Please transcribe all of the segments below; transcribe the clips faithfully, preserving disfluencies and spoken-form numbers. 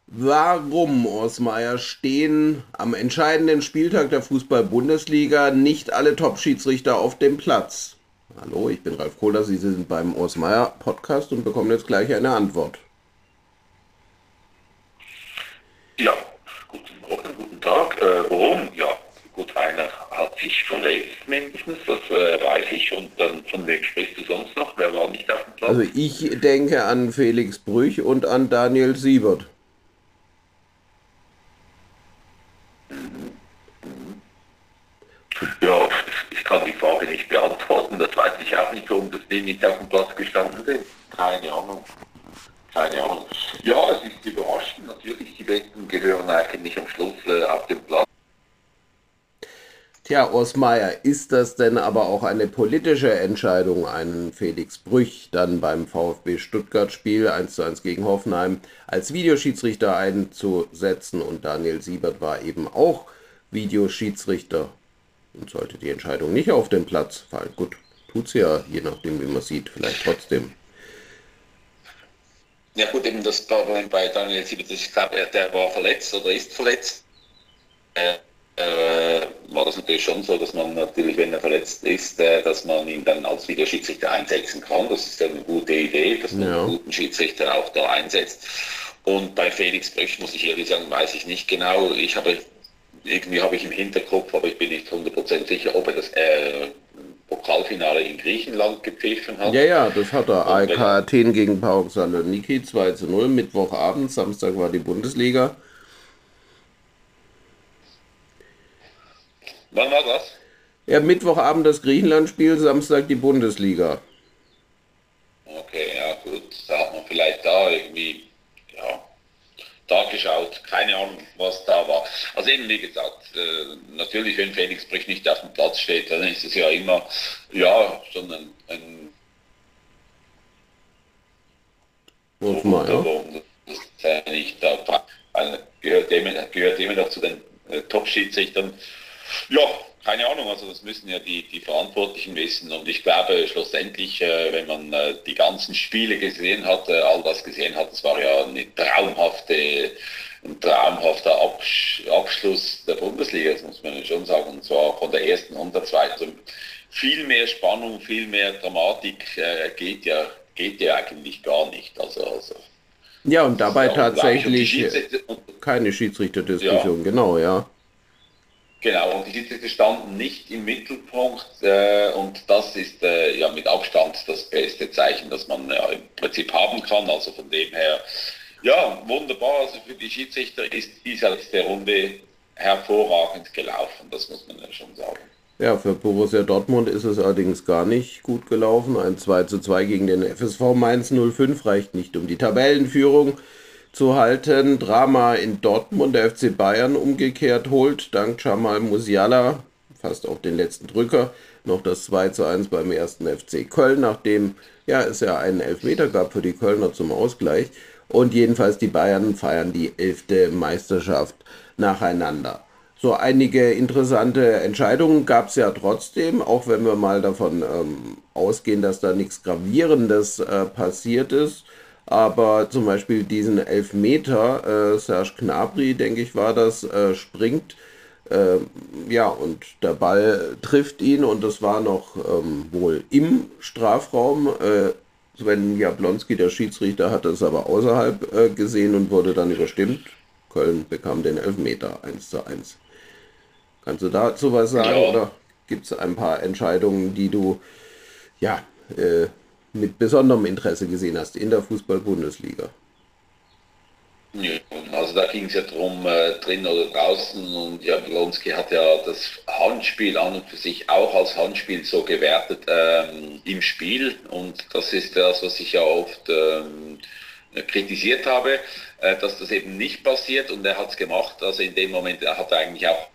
Warum, Urs Meier, stehen am entscheidenden Spieltag der Fußball-Bundesliga nicht alle Top-Schiedsrichter auf dem Platz? Hallo, ich bin Ralf Kohler, Sie sind beim Urs Meier Podcast und bekommen jetzt gleich eine Antwort. Ja, guten Morgen, guten Tag. Äh, warum? Ja, gut, einer hat sich verletzt mindestens, das äh, weiß ich. Und dann von wem sprichst du sonst noch? Wer war nicht auf dem Also Platz? ich denke an Felix Brüch und an Daniel Siebert. Ja, ich kann die Frage nicht beantworten. Das weiß ich auch nicht, warum das die nicht auf dem Platz gestanden sind. Keine Ahnung. Keine Ahnung. Ja, es ist überraschend. Natürlich, die Besten gehören eigentlich am Schluss äh, auf den Platz. Tja, Urs Meier, ist das denn aber auch eine politische Entscheidung, einen Felix Brüch dann beim VfB Stuttgart-Spiel eins zu eins gegen Hoffenheim als Videoschiedsrichter einzusetzen? Und Daniel Siebert war eben auch Videoschiedsrichter und sollte die Entscheidung nicht auf den Platz fallen. Gut, tut's ja, je nachdem, wie man sieht, vielleicht trotzdem. Ja gut, eben das Problem bei Daniel Siebert, ich glaube, er- der war verletzt oder ist verletzt. Äh, äh, war das natürlich schon so, dass man natürlich, wenn er verletzt ist, äh, dass man ihn dann als Videoschiedsrichter einsetzen kann. Das ist ja eine gute Idee, dass man einen Ja. guten Schiedsrichter auch da einsetzt. Und bei Felix Brüch, muss ich ehrlich sagen, weiß ich nicht genau. Ich habe, irgendwie habe ich im Hinterkopf, aber ich bin nicht hundert Prozent sicher, ob er das äh, Pokalfinale in Griechenland gepfiffen Ja, hat. ja, das hat er. Und A E K wenn er, Athen gegen PAOK Saloniki zwei zu null, Mittwochabend, Samstag war die Bundesliga. wann war das? Ja, Mittwochabend das Griechenland-Spiel, Samstag die Bundesliga. Okay, ja gut, da hat man vielleicht da irgendwie, ja, da geschaut, keine Ahnung, was da war. Also eben, wie gesagt, äh, natürlich, wenn Felix Brüch nicht auf dem Platz steht, dann ist es ja immer, ja, schon ein, ein Urs Wunder, Meier. warum das äh, nicht da war. Also, gehört immer, gehört immer noch zu den äh, Top-Schiedsrichtern. Ja, keine Ahnung, also das müssen ja die, die Verantwortlichen wissen. Und ich glaube schlussendlich, äh, wenn man äh, die ganzen Spiele gesehen hat, äh, all das gesehen hat, das war ja eine traumhafte, ein traumhafter Absch Abschluss der Bundesliga, das muss man ja schon sagen. Und zwar von der ersten und der zweiten. Viel mehr Spannung, viel mehr Dramatik äh, geht ja, geht ja eigentlich gar nicht. Also, also Ja, und das ist dabei ja unglaublich. Und die tatsächlich äh, Schiedsrichter, und, keine ja, Schiedsrichterdiskussion, genau, ja. genau, und die Schiedsrichter standen nicht im Mittelpunkt äh, und das ist äh, ja mit Abstand das beste Zeichen, das man ja im Prinzip haben kann. Also von dem her, ja, wunderbar. Also für die Schiedsrichter ist diese letzte Runde hervorragend gelaufen, das muss man ja schon sagen. Ja, für Borussia Dortmund ist es allerdings gar nicht gut gelaufen. Ein zwei zu zwei gegen den F S V Mainz null fünf reicht nicht, um die Tabellenführung zu halten. Drama in Dortmund, der F C Bayern umgekehrt holt, dank Jamal Musiala, fast auf den letzten Drücker, noch das zwei zu eins beim ersten F C Köln, nachdem ja, es ja einen Elfmeter gab für die Kölner zum Ausgleich. Und jedenfalls die Bayern feiern die elfte Meisterschaft nacheinander. So einige interessante Entscheidungen gab es ja trotzdem, auch wenn wir mal davon ähm, ausgehen, dass da nichts Gravierendes äh, passiert ist. Aber zum Beispiel diesen Elfmeter, äh, Serge Gnabry, denke ich, war das, äh, springt, äh, ja, und der Ball trifft ihn und das war noch ähm, wohl im Strafraum. Äh, Sven Jablonski, der Schiedsrichter, hatte es aber außerhalb äh, gesehen und wurde dann überstimmt. Köln bekam den Elfmeter eins zu eins. Kannst du dazu was sagen Ja, oder gibt es ein paar Entscheidungen, die du ja äh, mit besonderem Interesse gesehen hast in der Fußball-Bundesliga? ja, also da ging es ja drum, äh, drin oder draußen und Jablonski hat ja das Handspiel an und für sich auch als Handspiel so gewertet ähm, im Spiel und das ist das, was ich ja oft ähm, kritisiert habe, äh, dass das eben nicht passiert und er hat es gemacht, also in dem Moment, er hat eigentlich auch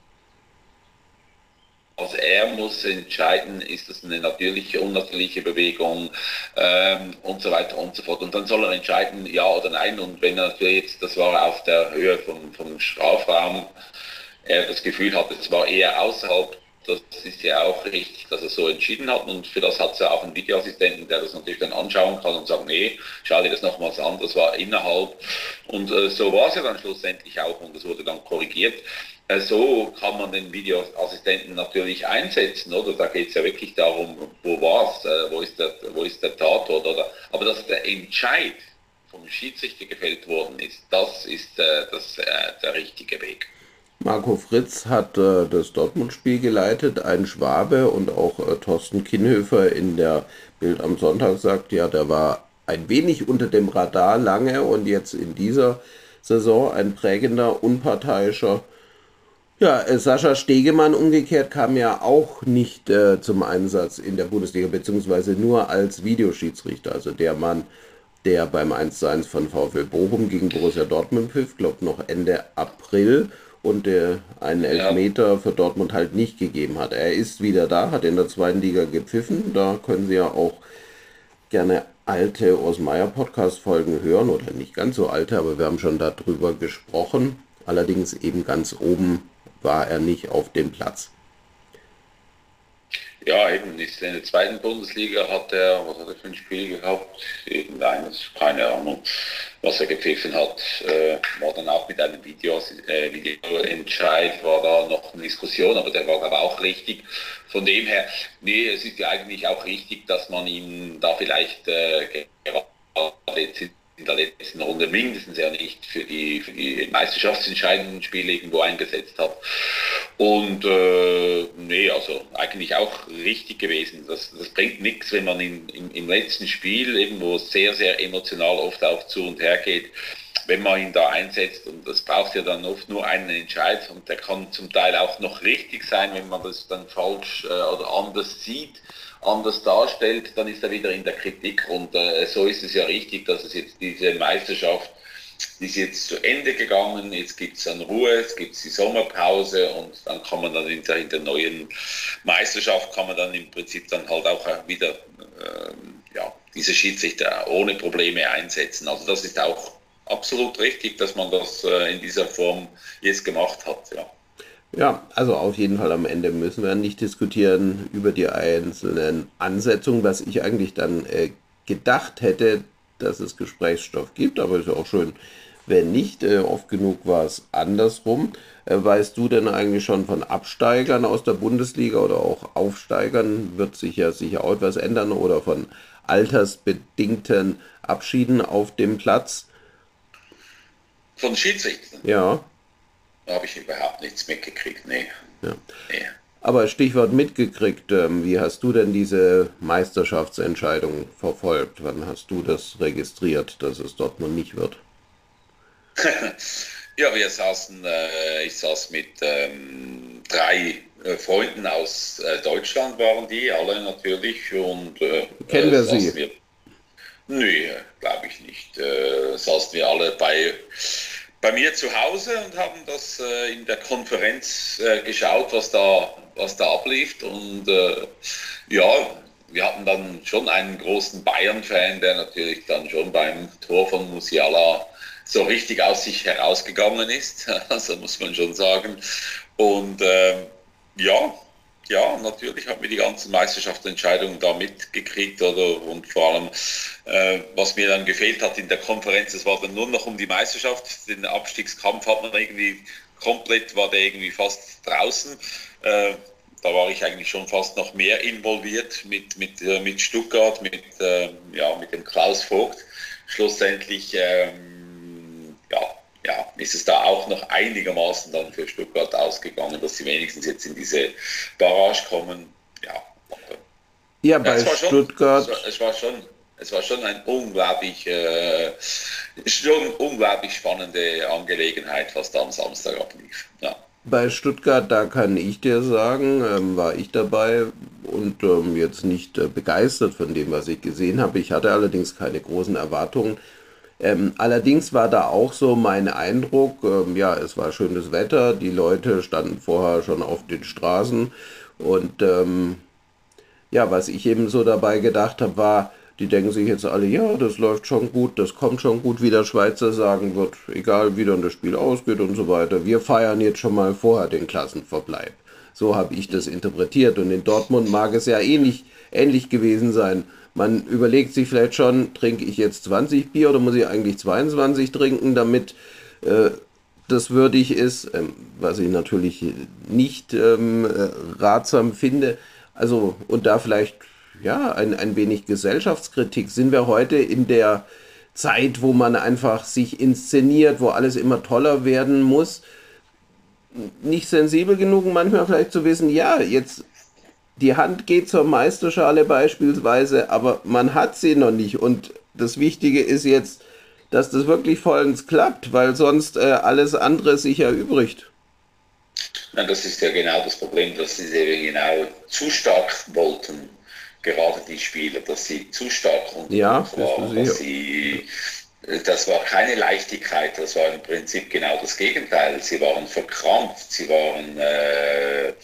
also er muss entscheiden, ist das eine natürliche, unnatürliche Bewegung ähm, und so weiter und so fort. Und dann soll er entscheiden, ja oder nein. Und wenn er natürlich jetzt, das war auf der Höhe vom, vom Strafraum, er das Gefühl hatte, es war eher außerhalb, das ist ja auch richtig, dass er so entschieden hat. Und für das hat es ja auch einen Videoassistenten, der das natürlich dann anschauen kann und sagt, nee, schau dir das nochmals an, das war innerhalb. Und äh, so war es ja dann schlussendlich auch und es wurde dann korrigiert. Äh, so kann man den Videoassistenten natürlich einsetzen, oder? Da geht es ja wirklich darum, wo war's, äh, wo ist der, wo ist der Tatort, oder? Aber dass der Entscheid vom Schiedsrichter gefällt worden ist, das ist äh, das, äh, der richtige Weg. Marco Fritz hat äh, das Dortmund-Spiel geleitet, ein Schwabe, und auch äh, Thorsten Kienhöfer in der Bild am Sonntag sagt, ja, der war ein wenig unter dem Radar lange und jetzt in dieser Saison ein prägender, unparteiischer. Ja, äh, Sascha Stegemann umgekehrt kam ja auch nicht äh, zum Einsatz in der Bundesliga, beziehungsweise nur als Videoschiedsrichter. Also der Mann, der beim eins zu eins von VfL Bochum gegen Borussia Dortmund pfiff, glaubt noch Ende April, und der einen Ja, Elfmeter für Dortmund halt nicht gegeben hat. Er ist wieder da, hat in der zweiten Liga gepfiffen. Da können Sie ja auch gerne alte Urs Meier Podcast Folgen hören, oder nicht ganz so alte, aber wir haben schon darüber gesprochen. Allerdings eben ganz oben war er nicht auf dem Platz. ja, eben ist in der zweiten Bundesliga hat er, was hat er für ein Spiel gehabt? Irgendeines, keine Ahnung, was er gepfiffen hat. Äh, war dann auch mit einem Video, äh, Videoentscheid, war da noch eine Diskussion, aber der war aber auch richtig. Von dem her, nee, es ist ja eigentlich auch richtig, dass man ihn da vielleicht äh, gerade jetzt in der letzten Runde mindestens ja nicht für die, für die meisterschaftsentscheidenden Spiele irgendwo eingesetzt hat. Und äh, nee, also eigentlich auch richtig gewesen. Das, das bringt nichts, wenn man in, im, im letzten Spiel, eben wo es sehr, sehr emotional oft auch zu und her geht, wenn man ihn da einsetzt, und das braucht ja dann oft nur einen Entscheid, und der kann zum Teil auch noch richtig sein, wenn man das dann falsch äh, oder anders sieht, anders darstellt, dann ist er wieder in der Kritik, und äh, so ist es ja richtig, dass es jetzt diese Meisterschaft, die ist jetzt zu Ende gegangen, jetzt gibt es dann Ruhe, jetzt gibt es die Sommerpause, und dann kann man dann in der, in der neuen Meisterschaft, kann man dann im Prinzip dann halt auch wieder äh, ja, diese Schiedsrichter ohne Probleme einsetzen. Also das ist auch absolut richtig, dass man das äh, in dieser Form jetzt gemacht hat. Ja. Ja, also auf jeden Fall am Ende müssen wir nicht diskutieren über die einzelnen Ansetzungen, was ich eigentlich dann äh, gedacht hätte, dass es Gesprächsstoff gibt, aber ist ja auch schön, wenn nicht. Äh, oft genug war es andersrum. Äh, weißt du denn eigentlich schon von Absteigern aus der Bundesliga oder auch Aufsteigern? Wird sich ja sicher auch etwas ändern, oder von altersbedingten Abschieden auf dem Platz? Von Schiedsrichtern Ja, habe ich überhaupt nichts mitgekriegt. Nee, ja. nee. Aber Stichwort mitgekriegt, ähm, wie hast du denn diese Meisterschaftsentscheidung verfolgt? Wann hast du das registriert, dass es Dortmund nicht wird? Ja, wir saßen, äh, ich saß mit ähm, drei äh, Freunden aus äh, Deutschland, waren die, alle natürlich, und äh, Kennen äh, wir saßen sie? wir, nee, glaube ich nicht, äh, saßen wir alle bei, bei mir zu Hause und haben das äh, in der Konferenz äh, geschaut, was da, was da ablief, und äh, ja, wir hatten dann schon einen großen Bayern-Fan, der natürlich dann schon beim Tor von Musiala so richtig aus sich herausgegangen ist, also muss man schon sagen. Und ähm, ja, ja, natürlich haben wir die ganzen Meisterschaftsentscheidungen da mitgekriegt, oder, und vor allem, äh, was mir dann gefehlt hat in der Konferenz, es war dann nur noch um die Meisterschaft, den Abstiegskampf hat man irgendwie komplett, war der irgendwie fast draußen. Äh, da war ich eigentlich schon fast noch mehr involviert mit, mit, äh, mit Stuttgart, mit, äh, ja, mit dem Klaus Vogt. Schlussendlich ähm, ja, ja, ist es da auch noch einigermaßen dann für Stuttgart ausgegangen, dass sie wenigstens jetzt in diese Barrage kommen. Ja, aber, Ja, ja, bei es war schon, es Stuttgart. war, es war schon, es war schon eine unglaublich, äh, schon unglaublich spannende Angelegenheit, was da am Samstag ablief. Ja. Bei Stuttgart, da kann ich dir sagen, ähm, war ich dabei und ähm, jetzt nicht äh, begeistert von dem, was ich gesehen habe. Ich hatte allerdings keine großen Erwartungen. Ähm, allerdings war da auch so mein Eindruck, ähm, ja, es war schönes Wetter, die Leute standen vorher schon auf den Straßen, und ähm, ja, was ich eben so dabei gedacht habe, war, die denken sich jetzt alle, ja, das läuft schon gut, das kommt schon gut, wie der Schweizer sagen wird, egal wie dann das Spiel ausgeht und so weiter. Wir feiern jetzt schon mal vorher den Klassenverbleib. So habe ich das interpretiert. Und in Dortmund mag es ja ähnlich, ähnlich gewesen sein. Man überlegt sich vielleicht schon, trinke ich jetzt zwanzig Bier oder muss ich eigentlich zweiundzwanzig trinken, damit äh, das würdig ist, ähm, was ich natürlich nicht ähm, äh, ratsam finde. Also, und da vielleicht, ja, ein, ein wenig Gesellschaftskritik. Sind wir heute in der Zeit, wo man einfach sich inszeniert, wo alles immer toller werden muss, nicht sensibel genug, manchmal vielleicht zu wissen, ja, jetzt die Hand geht zur Meisterschale beispielsweise, aber man hat sie noch nicht. Und das Wichtige ist jetzt, dass das wirklich vollends klappt, weil sonst äh, alles andere sich erübrigt. Ja, das ist ja genau das Problem, dass sie eben genau zu stark wollten, gerade die Spieler, dass sie zu stark unter Ja, Druck bist du waren, dass sicher? sie, das war keine Leichtigkeit, das war im Prinzip genau das Gegenteil. Sie waren verkrampft, sie waren, äh,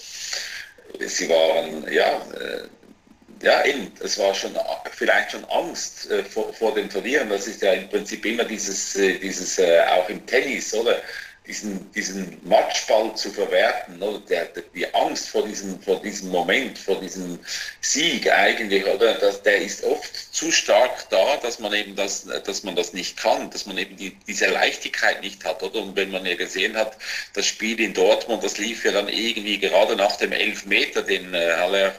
sie waren, ja, äh, ja, eben, es war schon vielleicht schon Angst äh, vor, vor dem Verlieren. Das ist ja im Prinzip immer dieses, äh, dieses äh, auch im Tennis, oder? Diesen, diesen Matchball zu verwerten, oder? Der, der, die Angst vor diesem, vor diesem Moment, vor diesem Sieg eigentlich, oder? Das, der ist oft zu stark da, dass man eben das, dass man das nicht kann, dass man eben die, diese Leichtigkeit nicht hat, oder? Und wenn man ja gesehen hat, das Spiel in Dortmund, das lief ja dann irgendwie gerade nach dem Elfmeter, den äh, Haller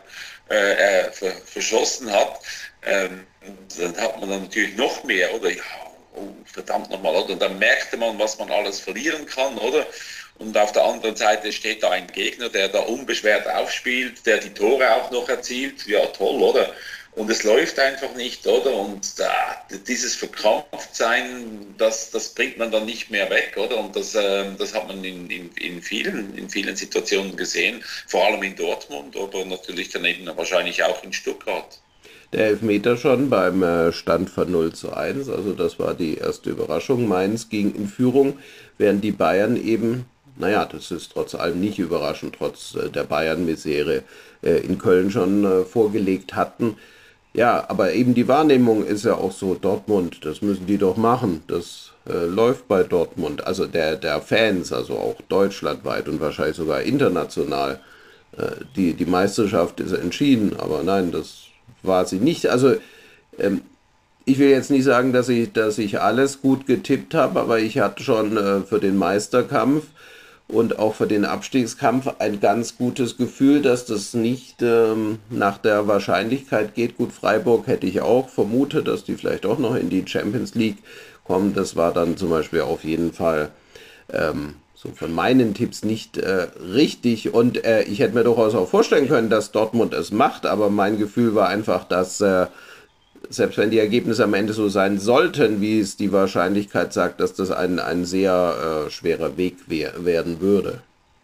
äh, äh, verschossen hat, ähm, dann hat man dann natürlich noch mehr, oder? Ja, oh, verdammt nochmal, oder? Und dann merkte man, was man alles verlieren kann, oder? Und auf der anderen Seite steht da ein Gegner, der da unbeschwert aufspielt, der die Tore auch noch erzielt. Ja, toll, oder? Und es läuft einfach nicht, oder? Und da, dieses Verkrampftsein, das, das bringt man dann nicht mehr weg, oder? Und das, äh, das hat man in, in, in, vielen, in vielen Situationen gesehen, vor allem in Dortmund, aber natürlich daneben wahrscheinlich auch in Stuttgart. Der Elfmeter schon beim äh, Stand von null zu eins, also das war die erste Überraschung. Mainz ging in Führung, während die Bayern eben, naja, das ist trotz allem nicht überraschend, trotz äh, der Bayern-Misere äh, in Köln schon äh, vorgelegt hatten. Ja, aber eben die Wahrnehmung ist ja auch so, Dortmund, das müssen die doch machen. Das äh, läuft bei Dortmund, also der, der Fans, also auch deutschlandweit und wahrscheinlich sogar international. Äh, die, die Meisterschaft ist entschieden, aber nein, das war sie nicht. Also ähm, ich will jetzt nicht sagen, dass ich, dass ich alles gut getippt habe, aber ich hatte schon äh, für den Meisterkampf und auch für den Abstiegskampf ein ganz gutes Gefühl, dass das nicht ähm, nach der Wahrscheinlichkeit geht. Gut, Freiburg hätte ich auch vermutet, dass die vielleicht auch noch in die Champions League kommen. Das war dann zum Beispiel auf jeden Fall ähm, so von meinen Tipps nicht äh, richtig. Und äh, ich hätte mir durchaus auch vorstellen können, dass Dortmund es macht, aber mein Gefühl war einfach, dass äh, selbst wenn die Ergebnisse am Ende so sein sollten, wie es die Wahrscheinlichkeit sagt, dass das ein, ein sehr äh, schwerer Weg we werden würde.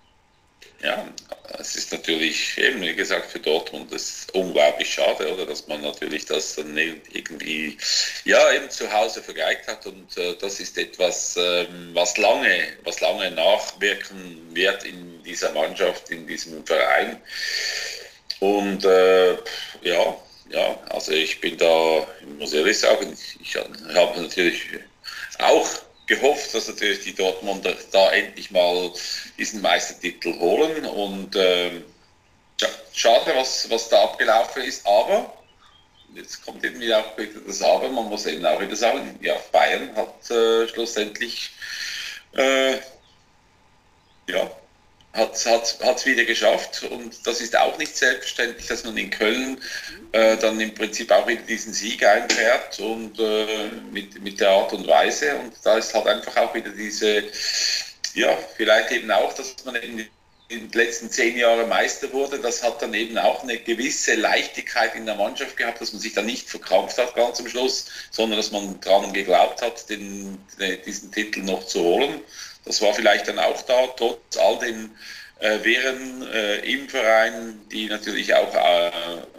Ja, es ist natürlich eben, wie gesagt, für Dortmund ist unglaublich schade, oder, dass man natürlich das dann irgendwie, ja, eben zu Hause vergeigt hat, und äh, das ist etwas, ähm, was lange, was lange nachwirken wird in dieser Mannschaft, in diesem Verein. Und äh, ja, ja, also ich bin da, ich muss ehrlich sagen, ich, ich habe natürlich auch gehofft, dass natürlich die Dortmunder da endlich mal diesen Meistertitel holen, und ähm, ja, schade, was, was da abgelaufen ist, aber jetzt kommt eben wieder auch wieder das Aber, man muss eben auch wieder sagen, ja, Bayern hat äh, schlussendlich äh, ja, hat es wieder geschafft, und das ist auch nicht selbstverständlich, dass man in Köln äh, dann im Prinzip auch wieder diesen Sieg einfährt, und äh, mit, mit der Art und Weise, und da ist halt einfach auch wieder diese, ja, vielleicht eben auch, dass man in den letzten zehn Jahren Meister wurde, das hat dann eben auch eine gewisse Leichtigkeit in der Mannschaft gehabt, dass man sich dann nicht verkrampft hat ganz zum Schluss, sondern dass man daran geglaubt hat, den, diesen Titel noch zu holen. Das war vielleicht dann auch da, trotz all den äh, Wehren äh, im Verein, die natürlich auch äh,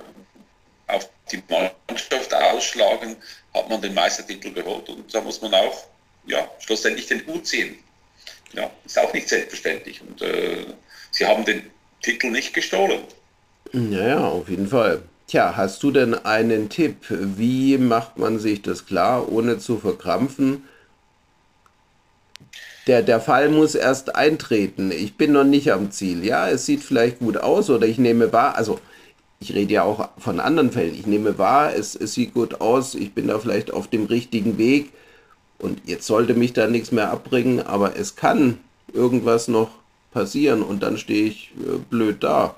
auf die Mannschaft ausschlagen, hat man den Meistertitel geholt, und da muss man auch, ja, schlussendlich den Hut ziehen. Ja, ist auch nicht selbstverständlich, und äh, sie haben den Titel nicht gestohlen. Ja, ja, auf jeden Fall. Tja, hast du denn einen Tipp? Wie macht man sich das klar, ohne zu verkrampfen? Der, der Fall muss erst eintreten. Ich bin noch nicht am Ziel. Ja, es sieht vielleicht gut aus oder ich nehme wahr. Also ich rede ja auch von anderen Fällen. Ich nehme wahr, es, es sieht gut aus, ich bin da vielleicht auf dem richtigen Weg und jetzt sollte mich da nichts mehr abbringen, aber es kann irgendwas noch passieren und dann stehe ich äh, blöd da.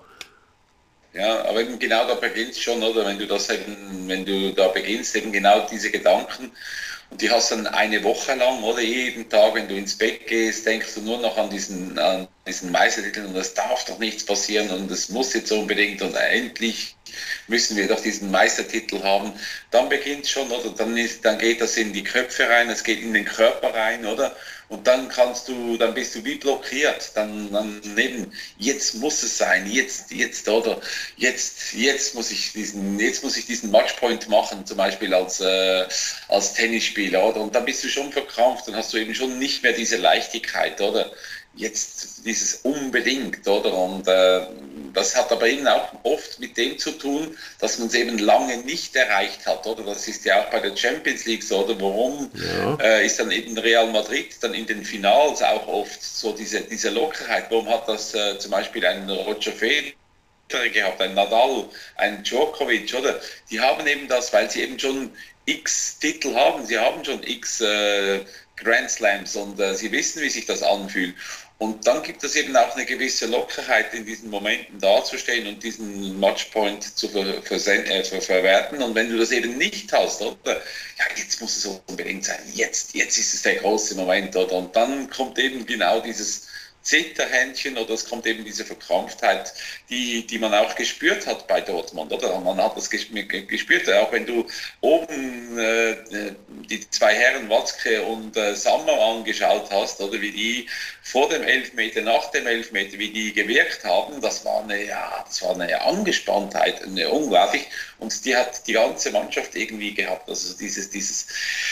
Ja, aber eben genau da beginnt schon, oder? Wenn du das eben, wenn du da beginnst, eben genau diese Gedanken und die hast dann eine Woche lang, oder jeden Tag, wenn du ins Bett gehst, denkst du nur noch an diesen, an diesen Meistertitel und es darf doch nichts passieren und es muss jetzt unbedingt und endlich müssen wir doch diesen Meistertitel haben. Dann beginnt schon, oder? Dann ist, dann geht das in die Köpfe rein, es geht in den Körper rein, oder? Und dann kannst du, dann bist du wie blockiert. Dann, dann neben, jetzt muss es sein, jetzt, jetzt, oder? Jetzt, jetzt muss ich diesen, jetzt muss ich diesen Matchpoint machen, zum Beispiel als, äh, als Tennisspieler, oder? Und dann bist du schon verkrampft, dann hast du eben schon nicht mehr diese Leichtigkeit, oder? Jetzt dieses unbedingt, oder? Und äh, das hat aber eben auch oft mit dem zu tun, dass man es eben lange nicht erreicht hat, oder? Das ist ja auch bei der Champions League so, oder? Warum Ja. äh, ist dann eben Real Madrid dann in den Finals auch oft so diese, diese Lockerheit? Warum hat das äh, zum Beispiel ein Roger Federer gehabt, ein Nadal, ein Djokovic, oder? Die haben eben das, weil sie eben schon x Titel haben, sie haben schon x äh, Grand Slams und äh, sie wissen, wie sich das anfühlt. Und dann gibt es eben auch eine gewisse Lockerheit in diesen Momenten dazustehen und diesen Matchpoint zu ver versen- äh, ver verwerten. Und wenn du das eben nicht hast, oder? Ja, jetzt muss es unbedingt sein. Jetzt, jetzt ist es der große Moment, oder? Und dann kommt eben genau dieses Zitterhändchen oder es kommt eben diese Verkrampftheit, die, die man auch gespürt hat bei Dortmund, oder? Man hat das gespürt, auch wenn du oben äh, die zwei Herren Watzke und äh, Sammer angeschaut hast, oder wie die vor dem Elfmeter, nach dem Elfmeter, wie die gewirkt haben, das war eine, ja, das war eine Angespanntheit, eine unglaublich, und die hat die ganze Mannschaft irgendwie gehabt, also dieses, dieses,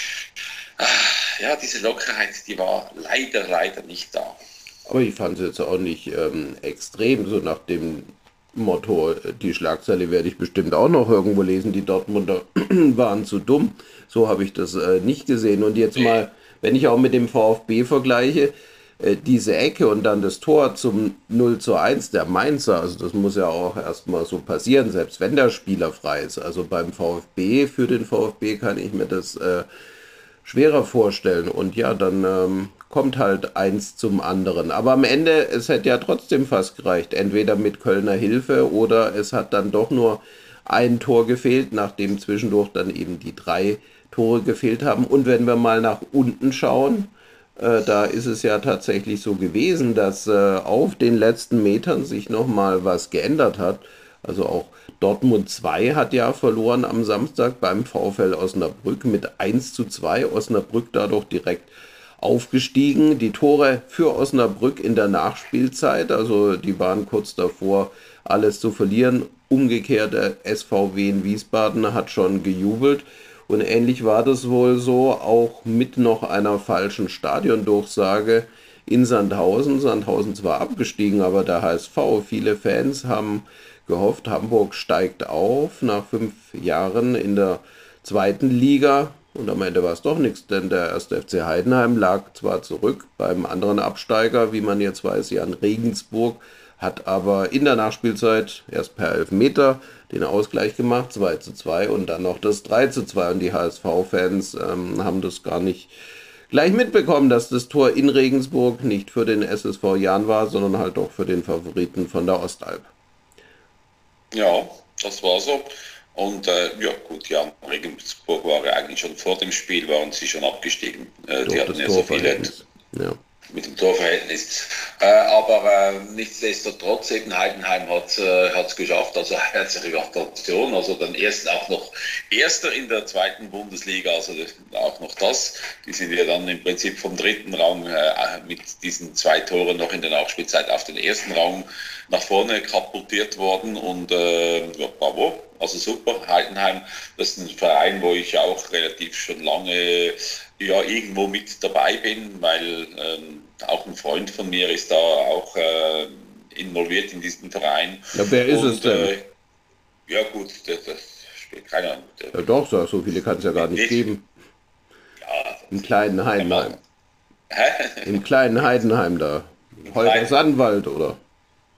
ah, ja, diese Lockerheit, die war leider, leider nicht da. Aber ich fand es jetzt auch nicht ähm, extrem, so nach dem Motto, äh, die Schlagzeile werde ich bestimmt auch noch irgendwo lesen, die Dortmunder waren zu dumm. So habe ich das äh, nicht gesehen. Und jetzt mal, wenn ich auch mit dem VfB vergleiche, äh, diese Ecke und dann das Tor zum null zu eins der Mainzer, also das muss ja auch erstmal so passieren, selbst wenn der Spieler frei ist. Also beim VfB, für den VfB kann ich mir das äh, schwerer vorstellen. Und ja, dann ähm, kommt halt eins zum anderen. Aber am Ende, es hätte ja trotzdem fast gereicht. Entweder mit Kölner Hilfe oder es hat dann doch nur ein Tor gefehlt, nachdem zwischendurch dann eben die drei Tore gefehlt haben. Und wenn wir mal nach unten schauen, äh, da ist es ja tatsächlich so gewesen, dass äh, auf den letzten Metern sich nochmal was geändert hat. Also auch Dortmund zwei hat ja verloren am Samstag beim VfL Osnabrück mit eins zu zwei. Osnabrück dadurch direkt aufgestiegen. Die Tore für Osnabrück in der Nachspielzeit, also die waren kurz davor, alles zu verlieren. Umgekehrt der S V W in Wiesbaden hat schon gejubelt. Und ähnlich war das wohl so, auch mit noch einer falschen Stadiondurchsage in Sandhausen. Sandhausen zwar abgestiegen, aber der H S V, viele Fans haben gehofft, Hamburg steigt auf nach fünf Jahren in der zweiten Liga. Und am Ende war es doch nichts, denn der erste F C Heidenheim lag zwar zurück beim anderen Absteiger, wie man jetzt weiß, Jan Regensburg, hat aber in der Nachspielzeit erst per Elfmeter den Ausgleich gemacht, zwei zu zwei und dann noch das drei zu zwei. Und die H S V-Fans ähm, haben das gar nicht gleich mitbekommen, dass das Tor in Regensburg nicht für den S S V Jahn war, sondern halt doch für den Favoriten von der Ostalb. Ja, das war so. Und äh, ja gut, ja, Regensburg war ja eigentlich schon vor dem Spiel, waren sie schon abgestiegen. Äh, die Durch hatten das ja so viele Torverhältnis. Ja. mit dem Torverhältnis. Äh, aber äh, nichtsdestotrotz, eben Heidenheim hat es geschafft, also herzliche Gratulation, also dann erst auch noch Erster in der zweiten Bundesliga, also auch noch das. Die sind ja dann im Prinzip vom dritten Rang äh, mit diesen zwei Toren noch in der Nachspielzeit auf den ersten Rang nach vorne katapultiert worden und äh, ja, bravo. Also super, Heidenheim, das ist ein Verein, wo ich auch relativ schon lange ja, irgendwo mit dabei bin, weil ähm, auch ein Freund von mir ist da auch äh, involviert in diesem Verein. Ja, wer ist und, es denn? Äh, ja gut, das, das spielt keine Ahnung. Ja doch, so so viele kann es ja gar nicht Nicht, geben. ja, Im kleinen Heidenheim. Hä? Im kleinen Heidenheim da. Holger Nein. Sandwald, oder?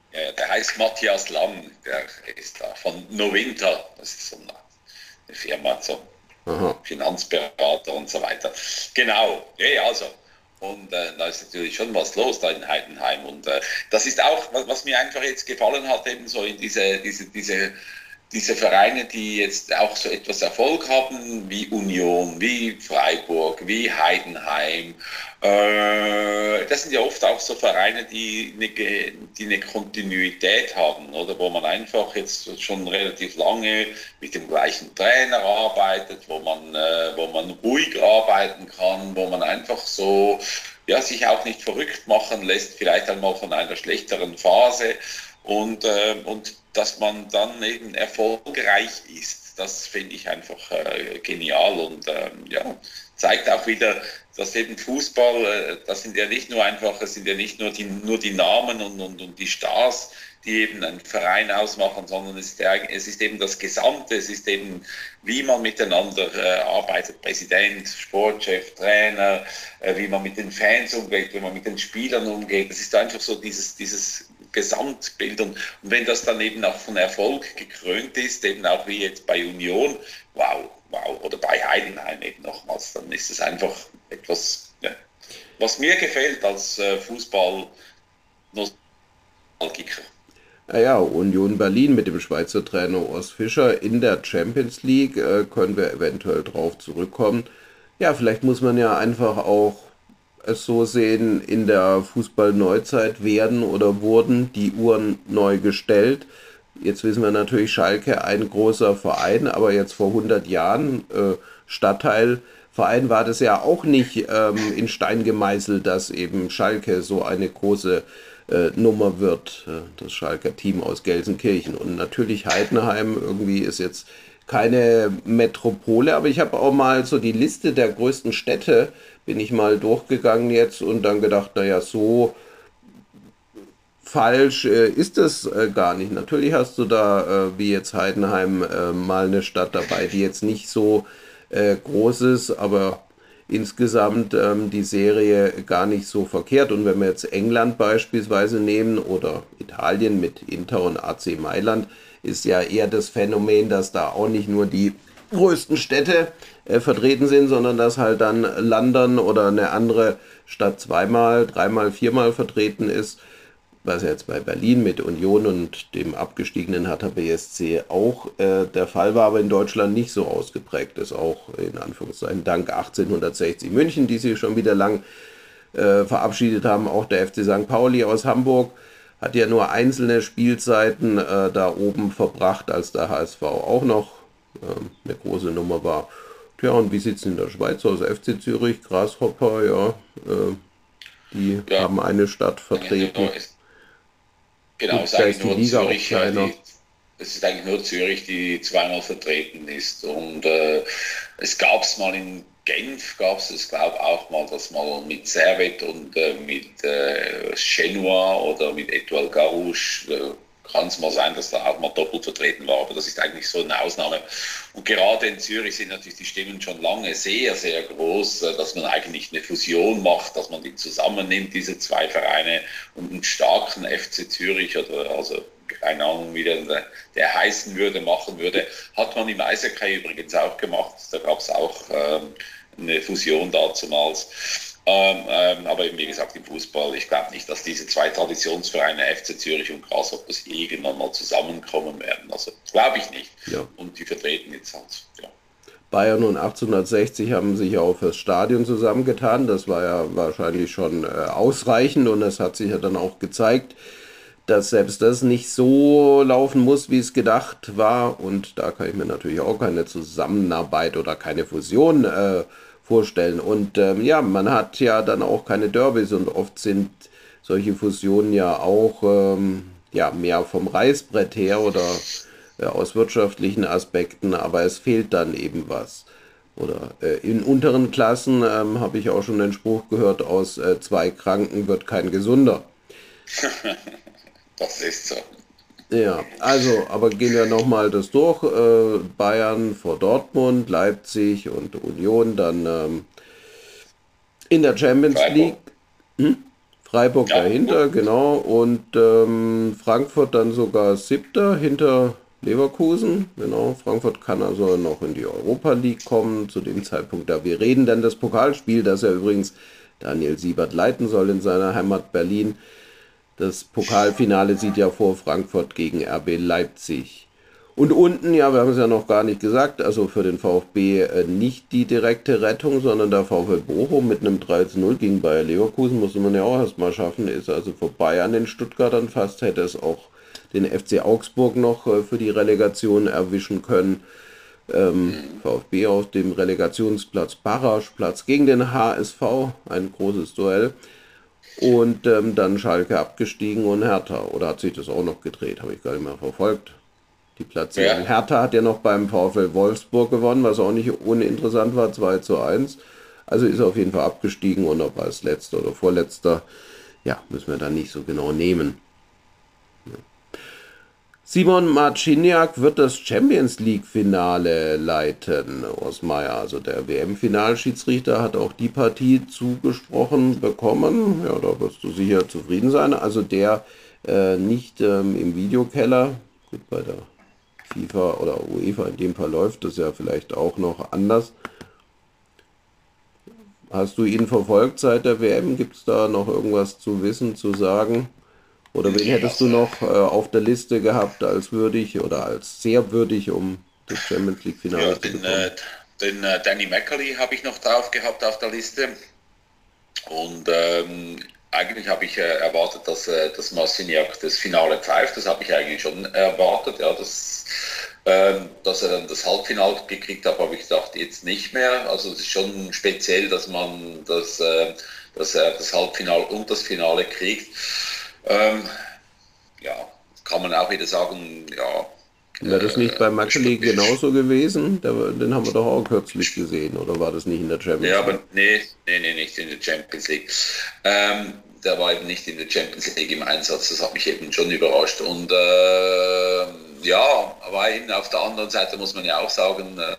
Ja, der heißt Matthias Lang, der ist da von Novinter, das ist so eine Firma, so Aha. Finanzberater und so weiter. Genau, ja, also. Und äh, da ist natürlich schon was los da in Heidenheim. Und äh, das ist auch, was, was mir einfach jetzt gefallen hat, eben so in diese, diese, diese diese Vereine, die jetzt auch so etwas Erfolg haben, wie Union, wie Freiburg, wie Heidenheim, äh, das sind ja oft auch so Vereine, die eine, die eine Kontinuität haben, oder wo man einfach jetzt schon relativ lange mit dem gleichen Trainer arbeitet, wo man, äh, wo man ruhig arbeiten kann, wo man einfach so ja, sich auch nicht verrückt machen lässt, vielleicht einmal von einer schlechteren Phase. Und, äh, und dass man dann eben erfolgreich ist, das finde ich einfach äh, genial und äh, ja, zeigt auch wieder, dass eben Fußball, äh, das sind ja nicht nur einfach, es sind ja nicht nur die, nur die Namen und, und, und die Stars, die eben einen Verein ausmachen, sondern es ist, der, es ist eben das Gesamte, es ist eben, wie man miteinander äh, arbeitet, Präsident, Sportchef, Trainer, äh, wie man mit den Fans umgeht, wie man mit den Spielern umgeht. Es ist einfach so dieses, dieses Gesamtbild und, und wenn das dann eben auch von Erfolg gekrönt ist, eben auch wie jetzt bei Union, wow, wow, oder bei Heidenheim eben nochmals, dann ist es einfach etwas, ja, was mir gefällt als äh, Fußball-Nostalgiker. Naja, Union Berlin mit dem Schweizer Trainer Urs Fischer in der Champions League, äh, können wir eventuell drauf zurückkommen. Ja, vielleicht muss man ja einfach auch es so sehen, in der Fußballneuzeit werden oder wurden die Uhren neu gestellt. Jetzt wissen wir natürlich, Schalke ein großer Verein, aber jetzt vor hundert Jahren äh, Stadtteilverein war das ja auch nicht ähm, in Stein gemeißelt, dass eben Schalke so eine große äh, Nummer wird, äh, das Schalker Team aus Gelsenkirchen. Und natürlich Heidenheim irgendwie ist jetzt keine Metropole, aber ich habe auch mal so die Liste der größten Städte, bin ich mal durchgegangen jetzt und dann gedacht, naja, so falsch äh, ist es äh, gar nicht. Natürlich hast du da, äh, wie jetzt Heidenheim, äh, mal eine Stadt dabei, die jetzt nicht so äh, groß ist, aber insgesamt ähm, die Serie gar nicht so verkehrt. Und wenn wir jetzt England beispielsweise nehmen oder Italien mit Inter und A C Mailand, ist ja eher das Phänomen, dass da auch nicht nur die größten Städte äh, vertreten sind, sondern dass halt dann London oder eine andere Stadt zweimal, dreimal, viermal vertreten ist, was jetzt bei Berlin mit Union und dem abgestiegenen Hertha B S C auch äh, der Fall war, aber in Deutschland nicht so ausgeprägt ist, auch in Anführungszeichen dank achtzehnhundertsechzig München, die sich schon wieder lang äh, verabschiedet haben. Auch der F C Sankt Pauli aus Hamburg hat ja nur einzelne Spielzeiten äh, da oben verbracht, als der H S V auch noch äh, eine große Nummer war. Tja, und wie sieht es in der Schweiz aus? F C Zürich, Grasshopper, ja, äh, die Ja, haben eine Stadt vertreten. genau, es Gut, ist da eigentlich ist die nur Liga auch Zürich, äh, kleiner. die, es ist eigentlich nur Zürich, die zweimal vertreten ist. Und äh, es gab es mal in Genf, gab es es, glaube ich, auch mal, dass mal mit Servet und äh, mit äh, Genua oder mit Etoile Garouche äh, kann es mal sein, dass da auch mal doppelt vertreten war. Aber das ist eigentlich so eine Ausnahme. Und gerade in Zürich sind natürlich die Stimmen schon lange sehr, sehr groß, äh, dass man eigentlich eine Fusion macht, dass man die zusammennimmt, diese zwei Vereine, und einen starken F C Zürich oder also keine Ahnung, wie der, der heißen würde, machen würde. Hat man im Eishockey übrigens auch gemacht. Da gab es auch ähm, eine Fusion dazumals. Ähm, ähm, aber eben, wie gesagt, im Fußball, ich glaube nicht, dass diese zwei Traditionsvereine, F C Zürich und Grasshoppers, irgendwann mal zusammenkommen werden. Also glaube ich nicht. Ja. Und die vertreten jetzt halt. Ja. Bayern und achtzehnhundertsechzig haben sich ja auch fürs Stadion zusammengetan. Das war ja wahrscheinlich schon äh, ausreichend und es hat sich ja dann auch gezeigt, dass selbst das nicht so laufen muss, wie es gedacht war. Und da kann ich mir natürlich auch keine Zusammenarbeit oder keine Fusion äh, vorstellen. Und ähm, ja, man hat ja dann auch keine Derbys und oft sind solche Fusionen ja auch ähm, ja, mehr vom Reißbrett her oder äh, aus wirtschaftlichen Aspekten, aber es fehlt dann eben was. Oder äh, in unteren Klassen ähm, habe ich auch schon den Spruch gehört, aus äh, zwei Kranken wird kein Gesunder. Das ist so. Ja, also, aber gehen wir nochmal das durch. Äh, Bayern vor Dortmund, Leipzig und Union dann ähm, in der Champions League. Freiburg. Freiburg Ja, dahinter, gut. genau. Und ähm, Frankfurt dann sogar siebter hinter Leverkusen. Genau, Frankfurt kann also noch in die Europa League kommen, zu dem Zeitpunkt, da wir reden. Dann das Pokalspiel, das er übrigens Daniel Siebert leiten soll in seiner Heimat Berlin. Das Pokalfinale sieht ja vor Frankfurt gegen R B Leipzig. Und unten, ja, wir haben es ja noch gar nicht gesagt, also für den VfB äh, nicht die direkte Rettung, sondern der VfL Bochum mit einem drei zu null gegen Bayer Leverkusen, musste man ja auch erstmal schaffen, ist also vorbei an den Stuttgartern fast, hätte es auch den F C Augsburg noch äh, für die Relegation erwischen können. Ähm, VfB auf dem Relegationsplatz Barraschplatz gegen den H S V, ein großes Duell. Und ähm, dann Schalke abgestiegen und Hertha. Oder hat sich das auch noch gedreht? Habe ich gar nicht mehr verfolgt. Die Ja, Platzierung. Hertha hat ja noch beim VfL Wolfsburg gewonnen, was auch nicht uninteressant war, zwei zu eins. Also ist er auf jeden Fall abgestiegen und ob er als letzter oder vorletzter, ja, müssen wir dann nicht so genau nehmen. Simon Marciniak wird das Champions League-Finale leiten. Osmeier, also der W M-Finalschiedsrichter, hat auch die Partie zugesprochen bekommen. Ja, da wirst du sicher zufrieden sein. Also der äh, nicht ähm, im Videokeller, gut, bei der FIFA oder UEFA in dem Fall läuft das ja vielleicht auch noch anders. Hast du ihn verfolgt seit der W M? Gibt es da noch irgendwas zu wissen, zu sagen? Oder wen nee, hättest du also, noch äh, auf der Liste gehabt als würdig oder als sehr würdig, um das Champions League ja, Finale zu den, bekommen? äh, den äh, Danny McAlee habe ich noch drauf gehabt auf der Liste. Und ähm, eigentlich habe ich äh, erwartet, dass, äh, dass Marciniak das Finale pfeift. Das habe ich eigentlich schon erwartet. Ja, dass, ähm, dass er dann das Halbfinale gekriegt hat, habe ich gedacht, jetzt nicht mehr. Also es ist schon speziell, dass man das, äh, dass er das Halbfinale und das Finale kriegt. Ähm, ja, kann man auch wieder sagen, ja, Wäre das nicht bei äh, Macaulay genauso gewesen? Der, den haben wir doch auch kürzlich gesehen. Oder war das nicht in der ja, Champions League? aber nee, nee, nee, nicht in der Champions League. Ähm, der war eben nicht in der Champions League im Einsatz, das hat mich eben schon überrascht. Und äh, ja, aber eben auf der anderen Seite muss man ja auch sagen, äh,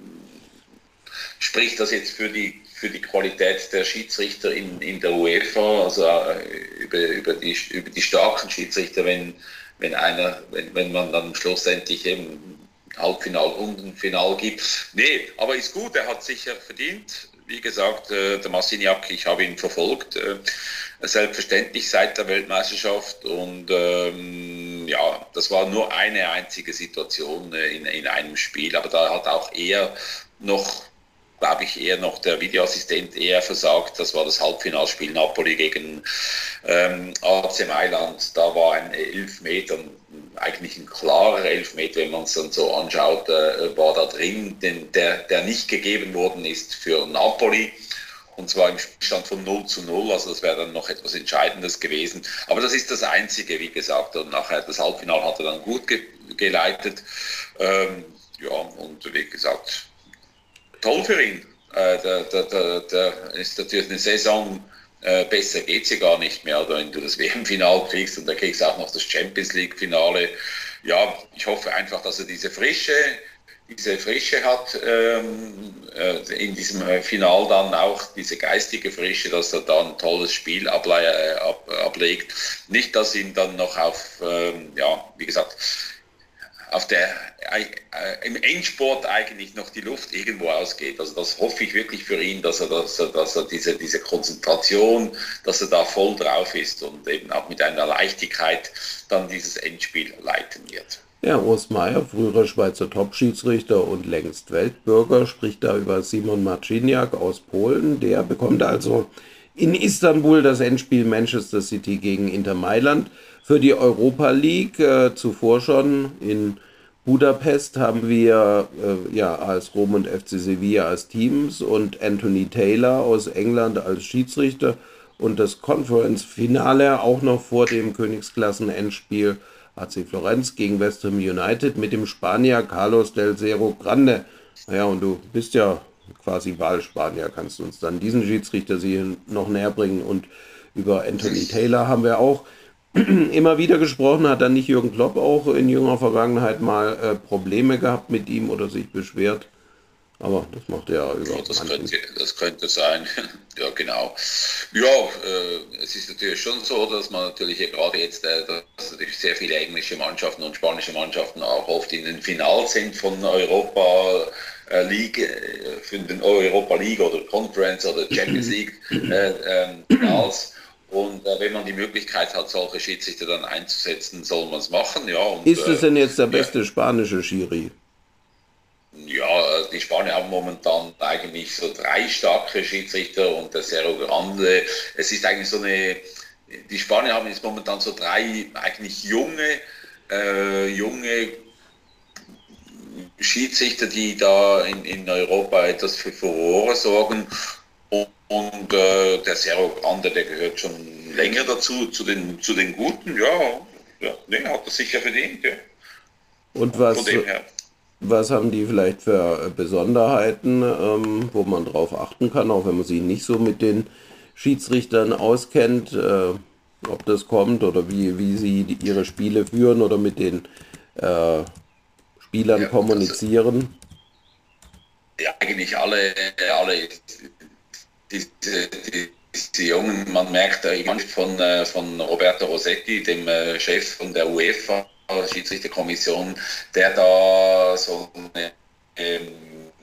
spricht das jetzt für die, für die Qualität der Schiedsrichter in, in der UEFA, also äh, über, über, die, über die starken Schiedsrichter, wenn, wenn, einer, wenn, wenn man dann schlussendlich eben Halbfinal und ein Final gibt. Nee, aber ist gut, er hat sicher verdient. Wie gesagt, äh, der Marciniak, ich habe ihn verfolgt, äh, selbstverständlich seit der Weltmeisterschaft und ähm, ja, das war nur eine einzige Situation äh, in, in einem Spiel, aber da hat auch er noch, glaube ich, eher noch der Videoassistent eher versagt. Das war das Halbfinalspiel Napoli gegen ähm, A C Mailand. Da war ein Elfmeter, eigentlich ein klarer Elfmeter, wenn man es dann so anschaut, äh, war da drin, den, der, der nicht gegeben worden ist für Napoli. Und zwar im Spielstand von null zu null, also das wäre dann noch etwas Entscheidendes gewesen. Aber das ist das Einzige, wie gesagt. Und nachher das Halbfinale hat er dann gut ge geleitet. Ähm, ja, und wie gesagt, toll für ihn. Äh, der, der, der, der ist natürlich eine Saison, äh, besser geht sie gar nicht mehr, oder wenn du das W M-Final kriegst und dann kriegst du auch noch das Champions League-Finale. Ja, ich hoffe einfach, dass er diese Frische, diese Frische hat ähm, äh, in diesem äh, Final dann auch, diese geistige Frische, dass er da ein tolles Spiel able äh, ab, ablegt. Nicht, dass ihn dann noch auf, ähm, ja, wie gesagt, auf der, äh, im Endsport eigentlich noch die Luft irgendwo ausgeht. Also das hoffe ich wirklich für ihn, dass er, dass er, dass er diese, diese Konzentration, dass er da voll drauf ist und eben auch mit einer Leichtigkeit dann dieses Endspiel leiten wird. Ja, Urs Meier, früherer Schweizer Top-Schiedsrichter und längst Weltbürger, spricht da über Simon Marciniak aus Polen. Der bekommt also in Istanbul das Endspiel Manchester City gegen Inter Mailand für die Europa League. Äh, zuvor schon in Budapest haben wir äh, ja als Rom und F C Sevilla als Teams und Anthony Taylor aus England als Schiedsrichter und das Conference-Finale auch noch vor dem Königsklassen-Endspiel A C Florenz gegen West Ham United mit dem Spanier Carlos del Cerro Grande. Naja, und du bist ja quasi Wahlspanier, kannst du uns dann diesen Schiedsrichter sie noch näher bringen. Und über Anthony Taylor haben wir auch immer wieder gesprochen. Hat dann nicht Jürgen Klopp auch in jüngerer Vergangenheit mal äh, Probleme gehabt mit ihm oder sich beschwert? Aber das macht ja Ja, überhaupt das manchen. könnte, das könnte sein. Ja, genau. Ja, äh, es ist natürlich schon so, dass man natürlich ja gerade jetzt, äh, dass natürlich sehr viele englische Mannschaften und spanische Mannschaften auch oft in den Finals sind von Europa äh, League, äh, für den Europa League oder Conference oder Champions League äh, ähm, Finals. Und äh, wenn man die Möglichkeit hat, solche Schiedsrichter dann einzusetzen, soll man es machen. Ja, und Ist es äh, denn jetzt der ja, beste spanische Schiri? ja, die Spanier haben momentan eigentlich so drei starke Schiedsrichter und der Cerro Grande. Es ist eigentlich so eine, die Spanier haben jetzt momentan so drei eigentlich junge, äh, junge Schiedsrichter, die da in, in Europa etwas für Furore sorgen. Und, und äh, der Cerro Grande, der gehört schon länger dazu, zu den, zu den Guten. Ja, ja, nee, hat er sicher verdient. Ja. Und Von was, dem her. was haben die vielleicht für äh, Besonderheiten, ähm, wo man drauf achten kann, auch wenn man sich nicht so mit den Schiedsrichtern auskennt, äh, ob das kommt oder wie, wie sie die, ihre Spiele führen oder mit den äh, Spielern Ja, also kommunizieren? ja, eigentlich alle, alle diese, diese Jungen, man merkt äh, von, äh, von Roberto Rossetti, dem äh, Chef von der UEFA, Schiedsrichterkommission, der da so eine ähm,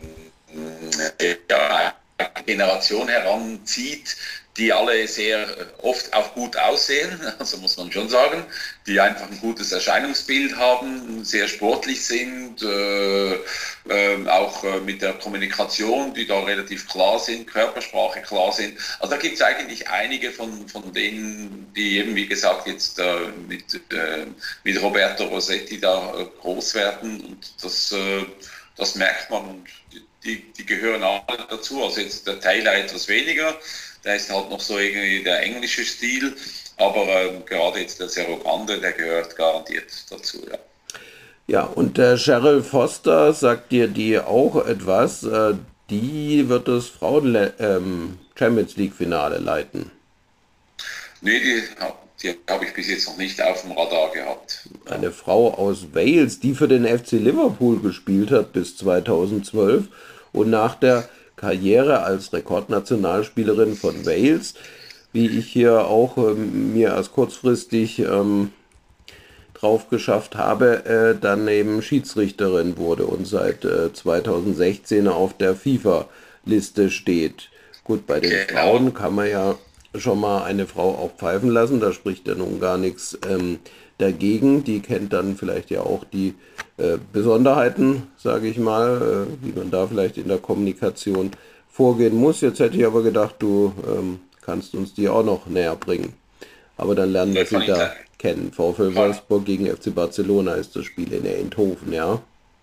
ja, Generation heranzieht, die alle sehr oft auch gut aussehen, also muss man schon sagen, die einfach ein gutes Erscheinungsbild haben, sehr sportlich sind, äh, äh, auch äh, mit der Kommunikation, die da relativ klar sind, Körpersprache klar sind. Also da gibt es eigentlich einige von, von denen, die eben, wie gesagt, jetzt äh, mit, äh, mit Roberto Rossetti da äh, groß werden und das, äh, das merkt man und die, die gehören alle dazu. Also jetzt der Taylor etwas weniger, der ist halt noch so irgendwie der englische Stil, aber ähm, gerade jetzt der Cerro Grande, der gehört garantiert dazu, ja. Ja, und der Cheryl Foster, sagt dir die auch etwas? Äh, die wird das Frauen ähm, Champions League Finale leiten. Nee, die, die habe ich bis jetzt noch nicht auf dem Radar gehabt. Ja. Eine Frau aus Wales, die für den F C Liverpool gespielt hat bis zweitausendzwölf und nach der Karriere als Rekordnationalspielerin von Wales, wie ich hier auch ähm, mir erst kurzfristig ähm, drauf geschafft habe, äh, dann eben Schiedsrichterin wurde und seit äh, zweitausendsechzehn auf der FIFA-Liste steht. Gut, bei den Genau. Frauen kann man ja schon mal eine Frau auch pfeifen lassen, da spricht ja nun gar nichts ähm, dagegen. Die kennt dann vielleicht ja auch die äh, Besonderheiten, sage ich mal, äh, wie man da vielleicht in der Kommunikation vorgehen muss. Jetzt hätte ich aber gedacht, du ähm, kannst uns die auch noch näher bringen. Aber dann lernen wir Da sie kann ich, da kennen. VfL kann, Wolfsburg gegen F C Barcelona ist das Spiel in Eindhoven, ja.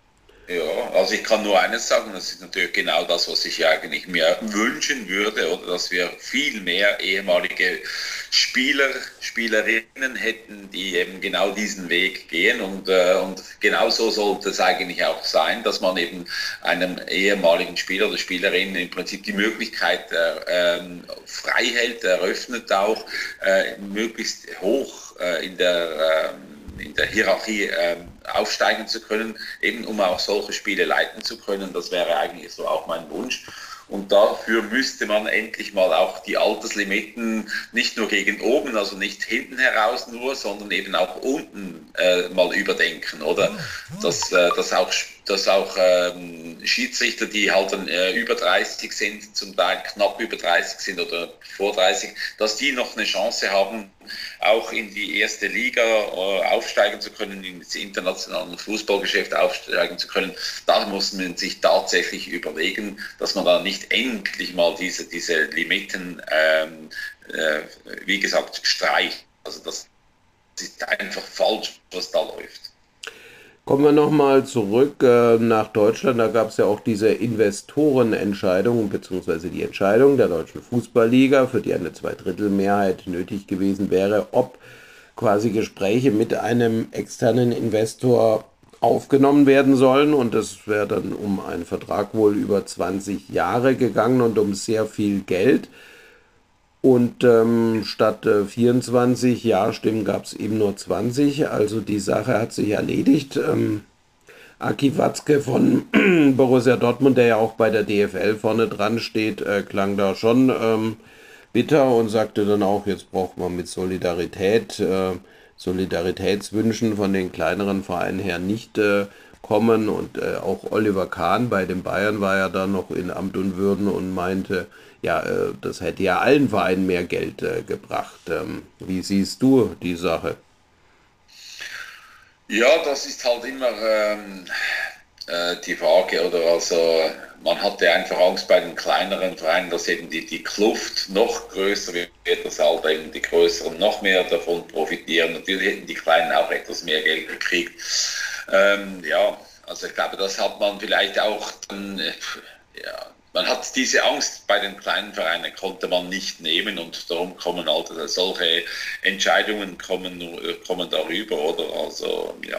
Ja, also ich kann nur eines sagen, das ist natürlich genau das, was ich eigentlich mir wünschen würde, oder dass wir viel mehr ehemalige Spieler, Spielerinnen hätten, die eben genau diesen Weg gehen und, äh, und genau so sollte es eigentlich auch sein, dass man eben einem ehemaligen Spieler oder Spielerin im Prinzip die Möglichkeit äh, ähm, frei hält, eröffnet auch, äh, möglichst hoch äh, in der äh, in der Hierarchie ähm, aufsteigen zu können, eben um auch solche Spiele leiten zu können. Das wäre eigentlich so auch mein Wunsch. Und dafür müsste man endlich mal auch die Alterslimiten nicht nur gegen oben, also nicht hinten heraus nur, sondern eben auch unten äh, mal überdenken, oder? Dass, äh, dass auch, dass auch ähm, Schiedsrichter, die halt dann, äh, über dreißig sind, zum Teil knapp über dreißig sind oder vor dreißig, dass die noch eine Chance haben, auch in die erste Liga äh, aufsteigen zu können, ins internationale Fußballgeschäft aufsteigen zu können. Da muss man sich tatsächlich überlegen, dass man da nicht endlich mal diese, diese Limiten, ähm, äh, wie gesagt, streicht. Also das ist einfach falsch, was da läuft. Kommen wir nochmal zurück äh, nach Deutschland. Da gab es ja auch diese Investorenentscheidung, beziehungsweise die Entscheidung der Deutschen Fußballliga, für die eine Zweidrittelmehrheit nötig gewesen wäre, ob quasi Gespräche mit einem externen Investor aufgenommen werden sollen. Und es wäre dann um einen Vertrag wohl über zwanzig Jahre gegangen und um sehr viel Geld. Und ähm, statt äh, vierundzwanzig Ja-Stimmen gab es eben nur zwanzig. Also die Sache hat sich erledigt. Ähm, Aki Watzke von Borussia Dortmund, der ja auch bei der D F L vorne dran steht, äh, klang da schon ähm, bitter und sagte dann auch, jetzt braucht man mit Solidarität, äh, Solidaritätswünschen von den kleineren Vereinen her nicht äh, kommen. Und äh, auch Oliver Kahn bei den Bayern war ja da noch in Amt und Würden und meinte, ja, äh, das hätte ja allen Vereinen mehr Geld äh, gebracht. Ähm, wie siehst du die Sache? Ja, das ist halt immer ähm, äh, die Frage, oder also man hatte einfach Angst bei den kleineren Vereinen, dass eben die, die Kluft noch größer wird, dass halt eben die Größeren noch mehr davon profitieren. Natürlich hätten die Kleinen auch etwas mehr Geld gekriegt. Ähm, ja, also ich glaube, das hat man vielleicht auch, äh, ja, man hat diese Angst bei den kleinen Vereinen, konnte man nicht nehmen und darum kommen halt solche Entscheidungen kommen, kommen darüber, oder? Also, ja.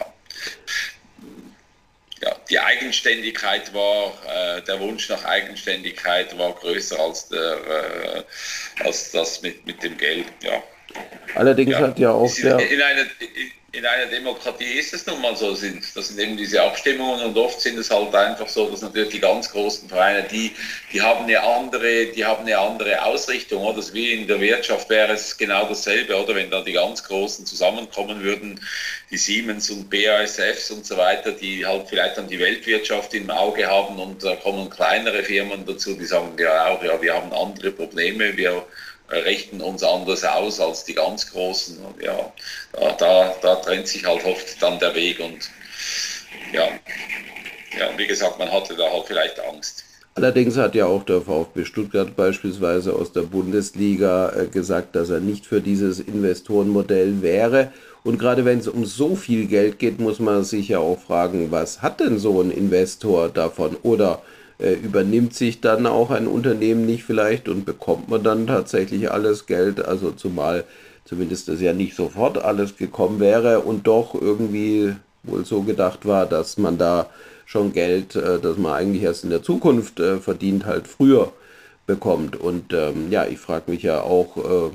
Ja, die Eigenständigkeit war, äh, der Wunsch nach Eigenständigkeit war größer als, der, äh, als das mit, mit dem Geld. Ja. Allerdings Ja. hat ja auch In, der, in, einer, in einer Demokratie ist es nun mal so, sind, das sind eben diese Abstimmungen und oft sind es halt einfach so, dass natürlich die ganz großen Vereine, die, die haben eine andere, die haben eine andere Ausrichtung, oder? Das wie in der Wirtschaft wäre es genau dasselbe, oder? Wenn da die ganz Großen zusammenkommen würden, die Siemens und B A S Fs und so weiter, die halt vielleicht dann die Weltwirtschaft im Auge haben und da kommen kleinere Firmen dazu, die sagen ja auch, ja, wir haben andere Probleme, wir richten uns anders aus als die ganz Großen. Und ja, da, da, da trennt sich halt oft dann der Weg und ja, ja, wie gesagt, man hatte da halt vielleicht Angst. allerdings hat ja auch der VfB Stuttgart beispielsweise aus der Bundesliga äh, gesagt, dass er nicht für dieses Investorenmodell wäre. Und gerade wenn es um so viel Geld geht, muss man sich ja auch fragen, was hat denn so ein Investor davon? Oder äh, übernimmt sich dann auch ein Unternehmen nicht vielleicht und bekommt man dann tatsächlich alles Geld? Also zumal zumindest das ja nicht sofort alles gekommen wäre und doch irgendwie wohl so gedacht war, dass man da schon Geld, äh, das man eigentlich erst in der Zukunft äh, verdient, halt früher bekommt. Und ähm, ja, ich frage mich ja auch, äh,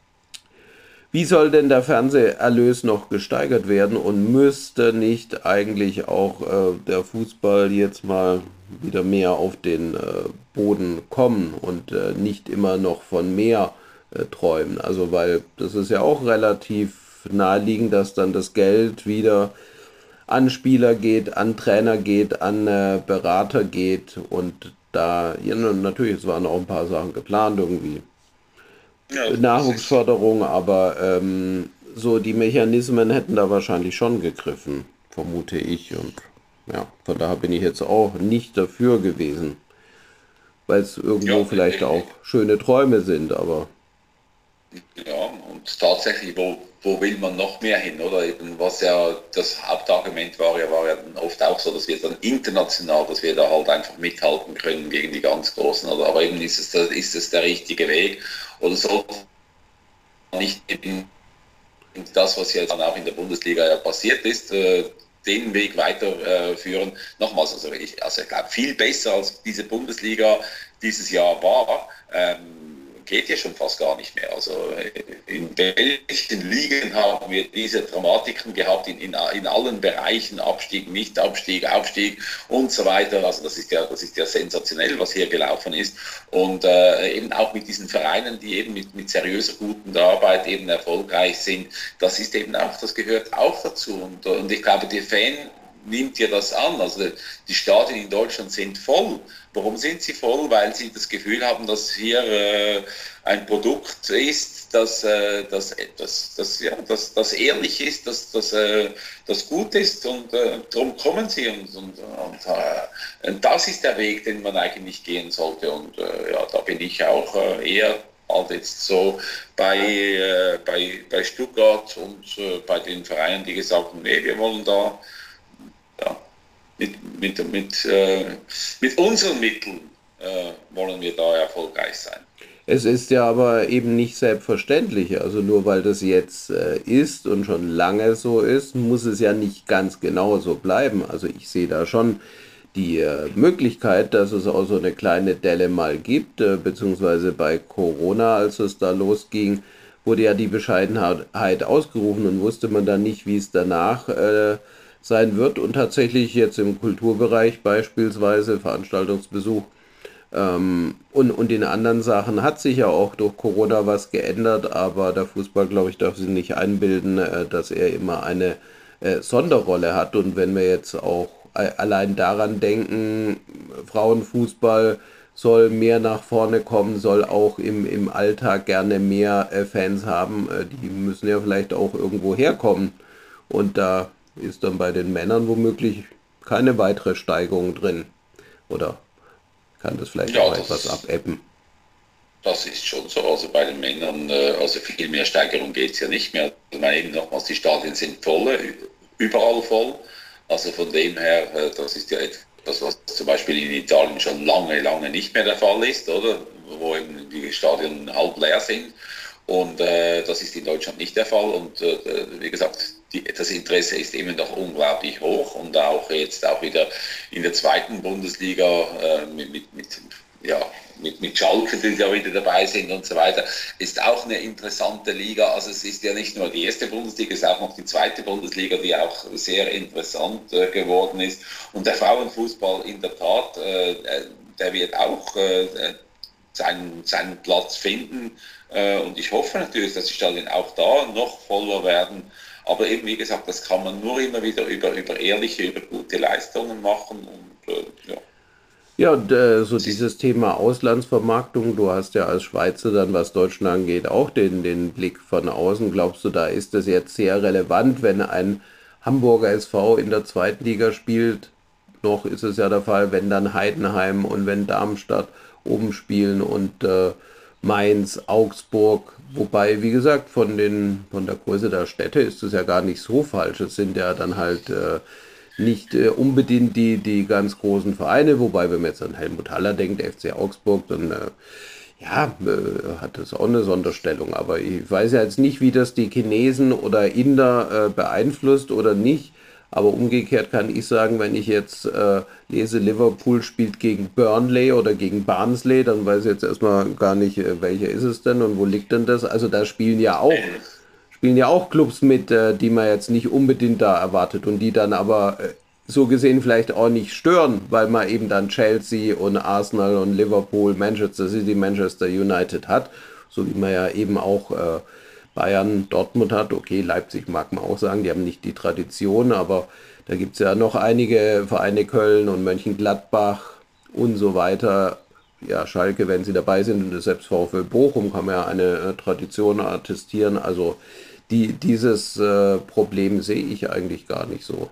wie soll denn der Fernseherlös noch gesteigert werden und müsste nicht eigentlich auch äh, der Fußball jetzt mal wieder mehr auf den äh, Boden kommen und äh, nicht immer noch von mehr äh, träumen? Also, weil das ist ja auch relativ naheliegend, dass dann das Geld wieder an Spieler geht, an Trainer geht, an äh, Berater geht und da, ja, natürlich, es waren auch ein paar Sachen geplant irgendwie. Ja, das ist, Nachwuchsförderung, aber ähm, so die Mechanismen hätten da wahrscheinlich schon gegriffen, vermute ich. Und ja, von daher bin ich jetzt auch nicht dafür gewesen, weil es irgendwo ja, vielleicht auch schöne Träume sind, aber ja, und tatsächlich, wo, wo will man noch mehr hin, oder? Eben, was ja das Hauptargument war, ja, war ja dann oft auch so, dass wir dann international, dass wir da halt einfach mithalten können gegen die ganz Großen, oder? Aber eben ist es, der, ist es der richtige Weg, oder sollte nicht eben das, was jetzt dann auch in der Bundesliga ja passiert ist, äh, den Weg weiterführen. Äh, Nochmals, also ich, also ich glaube, viel besser als diese Bundesliga dieses Jahr war, ähm, geht ja schon fast gar nicht mehr. Also in welchen Ligen haben wir diese Dramatiken gehabt, in, in, in allen Bereichen, Abstieg, Nicht-Abstieg, Aufstieg und so weiter. Also das ist ja, das ist ja sensationell, was hier gelaufen ist. Und äh, eben auch mit diesen Vereinen, die eben mit, mit seriöser, guten Arbeit eben erfolgreich sind, das ist eben auch, das gehört auch dazu. Und, und ich glaube, der Fan nimmt ja das an. Also die Stadien in Deutschland sind voll. Warum sind sie voll? Weil sie das Gefühl haben, dass hier äh, ein Produkt ist, das, äh, das, das, das, ja, das, das ehrlich ist, das, das, äh, das gut ist und äh, darum kommen sie. Und, und, und, äh, und das ist der Weg, den man eigentlich gehen sollte. Und äh, ja, da bin ich auch äh, eher halt jetzt so bei, äh, bei, bei Stuttgart und äh, bei den Vereinen, die gesagt haben, nee, wir wollen da ja, mit, mit, mit, äh, mit unseren Mitteln äh, wollen wir da erfolgreich sein. es ist ja aber eben nicht selbstverständlich. Also nur weil das jetzt äh, ist und schon lange so ist, muss es ja nicht ganz genau so bleiben. Also ich sehe da schon die äh, Möglichkeit, dass es auch so eine kleine Delle mal gibt, äh, beziehungsweise bei Corona, als es da losging, wurde ja die Bescheidenheit ausgerufen und wusste man dann nicht, wie es danach äh, sein wird und tatsächlich jetzt im Kulturbereich beispielsweise Veranstaltungsbesuch ähm, und, und in anderen Sachen hat sich ja auch durch Corona was geändert, aber der Fußball, glaube ich, darf sich nicht einbilden, äh, dass er immer eine äh, Sonderrolle hat. Und wenn wir jetzt auch a- allein daran denken, Frauenfußball soll mehr nach vorne kommen, soll auch im, im Alltag gerne mehr äh, Fans haben, äh, die müssen ja vielleicht auch irgendwo herkommen. Und da ist dann bei den Männern womöglich keine weitere Steigerung drin. Oder kann das vielleicht Ja, auch etwas das, abebben? das ist schon so. Also bei den Männern, äh, also viel mehr Steigerung geht es ja nicht mehr. Ich meine eben nochmals, die Stadien sind voll, äh, überall voll. Also von dem her, äh, das ist ja etwas, was zum Beispiel in Italien schon lange, lange nicht mehr der Fall ist, oder? Wo eben die Stadien halb leer sind. Und äh, das ist in Deutschland nicht der Fall. Und äh, wie gesagt, die, das Interesse ist immer noch unglaublich hoch und auch jetzt auch wieder in der zweiten Bundesliga äh, mit, mit, mit, ja, mit, mit Schalke, die da wieder dabei sind und so weiter, ist auch eine interessante Liga. Also es ist ja nicht nur die erste Bundesliga, es ist auch noch die zweite Bundesliga, die auch sehr interessant äh, geworden ist. Und der Frauenfußball in der Tat, äh, der wird auch äh, seinen, seinen Platz finden. Äh, und ich hoffe natürlich, dass die Stadien auch da noch voller werden. Aber eben, wie gesagt, das kann man nur immer wieder über, über ehrliche, über gute Leistungen machen. Und äh, ja, Ja, und äh, so das ist, dieses Thema Auslandsvermarktung, du hast ja als Schweizer dann, was Deutschland angeht, auch den, den Blick von außen. Glaubst du, da ist es jetzt sehr relevant, wenn ein Hamburger S V in der zweiten Liga spielt? Noch ist es ja der Fall, wenn dann Heidenheim und wenn Darmstadt oben spielen und äh, Mainz, Augsburg. Wobei, wie gesagt, von den, von der Größe der Städte ist es ja gar nicht so falsch. Es sind ja dann halt äh, nicht äh, unbedingt die, die ganz großen Vereine, wobei, wenn man jetzt an Helmut Haller denkt, F C Augsburg, dann äh, ja, äh, hat das auch eine Sonderstellung. Aber ich weiß ja jetzt nicht, wie das die Chinesen oder Inder äh, beeinflusst oder nicht. Aber umgekehrt kann ich sagen, wenn ich jetzt äh, lese, Liverpool spielt gegen Burnley oder gegen Barnsley, dann weiß ich jetzt erstmal gar nicht, äh, welcher ist es denn und wo liegt denn das. Also da spielen ja auch spielen ja auch Clubs mit, äh, die man jetzt nicht unbedingt da erwartet und die dann aber äh, so gesehen vielleicht auch nicht stören, weil man eben dann Chelsea und Arsenal und Liverpool, Manchester City, Manchester United hat, so wie man ja eben auch äh, Bayern, Dortmund hat. Okay, Leipzig mag man auch sagen, die haben nicht die Tradition, aber da gibt es ja noch einige Vereine, Köln und Mönchengladbach und so weiter. Ja, Schalke, wenn sie dabei sind, und selbst VfL Bochum kann man ja eine äh, Tradition attestieren. Also die, dieses äh, Problem sehe ich eigentlich gar nicht so.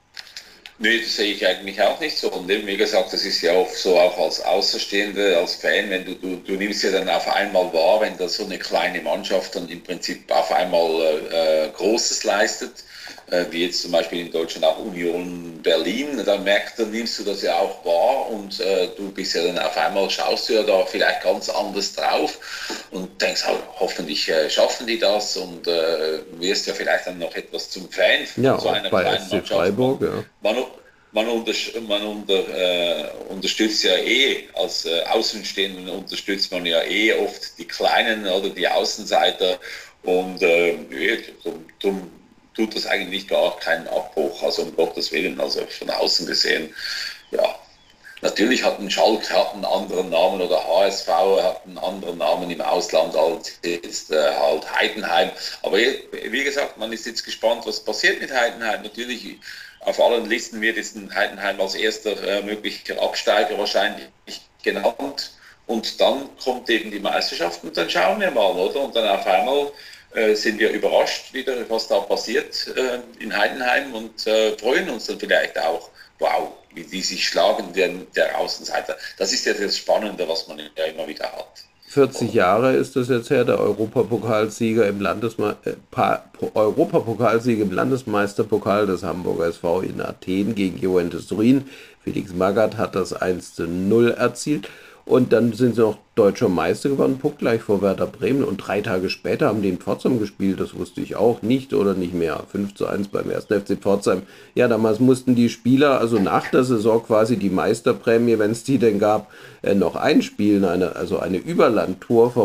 nee, das sehe ich eigentlich auch nicht so. Und eben, wie gesagt, das ist ja auch so, auch als Außenstehende, als Fan, wenn du, du, du nimmst ja dann auf einmal wahr, wenn da so eine kleine Mannschaft dann im Prinzip auf einmal äh, Großes leistet, äh, wie jetzt zum Beispiel in Deutschland auch Union Berlin, dann merkst dann nimmst du das ja auch wahr und äh, du bist ja dann auf einmal, schaust du ja da vielleicht ganz anders drauf und denkst, oh, hoffentlich äh, schaffen die das und äh, wirst ja vielleicht dann noch etwas zum Fan Ja, von so auch einer bei kleinen S C Mannschaft. Man, Freiburg, ja. man, man, unter, man unter, äh, unterstützt ja eh, als äh, Außenstehenden unterstützt man ja eh oft die Kleinen oder die Außenseiter und äh, drum, drum tut das eigentlich gar keinen Abbruch, also um Gottes Willen, also von außen gesehen, ja. Natürlich hat ein Schalke hat einen anderen Namen oder H S V hat einen anderen Namen im Ausland als jetzt äh, halt Heidenheim. Aber wie gesagt, man ist jetzt gespannt, was passiert mit Heidenheim. Natürlich auf allen Listen wird jetzt ein Heidenheim als erster äh, möglicher Absteiger wahrscheinlich genannt. Und dann kommt eben die Meisterschaft und dann schauen wir mal, oder? Und dann auf einmal äh, sind wir überrascht wieder, was da passiert äh, in Heidenheim und äh, freuen uns dann vielleicht auch, wow, wie die sich schlagen, der, der Außenseiter. Das ist ja das Spannende, was man ja immer wieder hat. vierzig Jahre ist das jetzt her, der Europapokalsieger im Landesme äh, Pa- Po- Europapokalsieger im Landesmeisterpokal des Hamburger S V in Athen gegen Juventus Turin. Felix Magath hat das eins zu null erzielt. Und dann sind sie noch deutscher Meister geworden, punktgleich vor Werder Bremen. Und drei Tage später haben die in Pforzheim gespielt, das wusste ich auch nicht oder nicht mehr. fünf zu eins beim ersten F C Pforzheim. Ja, damals mussten die Spieler, also nach der Saison quasi die Meisterprämie, wenn es die denn gab, äh, noch einspielen. Eine, also eine Überlandtour vom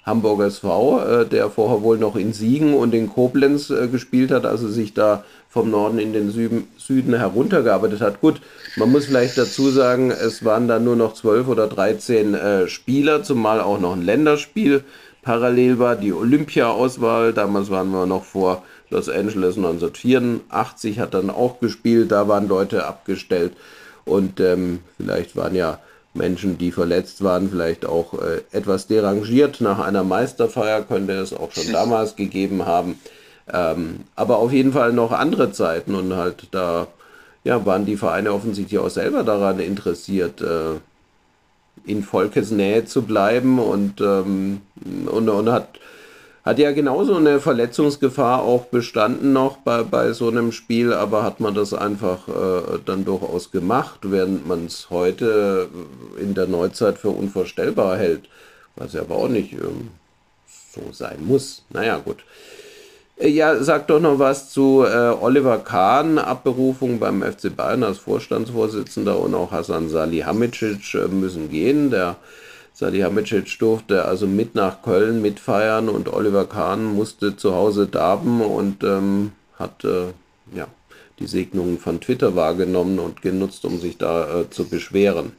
Hamburger S V, äh, der vorher wohl noch in Siegen und in Koblenz äh, gespielt hat, also sich da vom Norden in den Süden, Süden heruntergearbeitet hat. Gut, man muss vielleicht dazu sagen, es waren dann nur noch zwölf oder dreizehn äh, Spieler, zumal auch noch ein Länderspiel parallel war, die Olympia-Auswahl, damals waren wir noch vor Los Angeles neunzehnhundertvierundachtzig, hat dann auch gespielt, da waren Leute abgestellt und ähm, vielleicht waren ja Menschen, die verletzt waren, vielleicht auch äh, etwas derangiert. Nach einer Meisterfeier könnte es auch schon damals gegeben haben. Ähm, aber auf jeden Fall noch andere Zeiten und halt da ja, waren die Vereine offensichtlich auch selber daran interessiert, äh, in Volkesnähe zu bleiben und, ähm, und, und hat, hat ja genauso eine Verletzungsgefahr auch bestanden noch bei, bei so einem Spiel, aber hat man das einfach äh, dann durchaus gemacht, während man es heute in der Neuzeit für unvorstellbar hält, was ja aber auch nicht ähm, so sein muss. Naja, gut. Ja, sag doch noch was zu äh, Oliver Kahn, Abberufung beim F C Bayern als Vorstandsvorsitzender und auch Hasan Salihamidzic äh, müssen gehen. Der Salihamidzic durfte also mit nach Köln mitfeiern und Oliver Kahn musste zu Hause darben und ähm, hat äh, ja, die Segnungen von Twitter wahrgenommen und genutzt, um sich da äh, zu beschweren.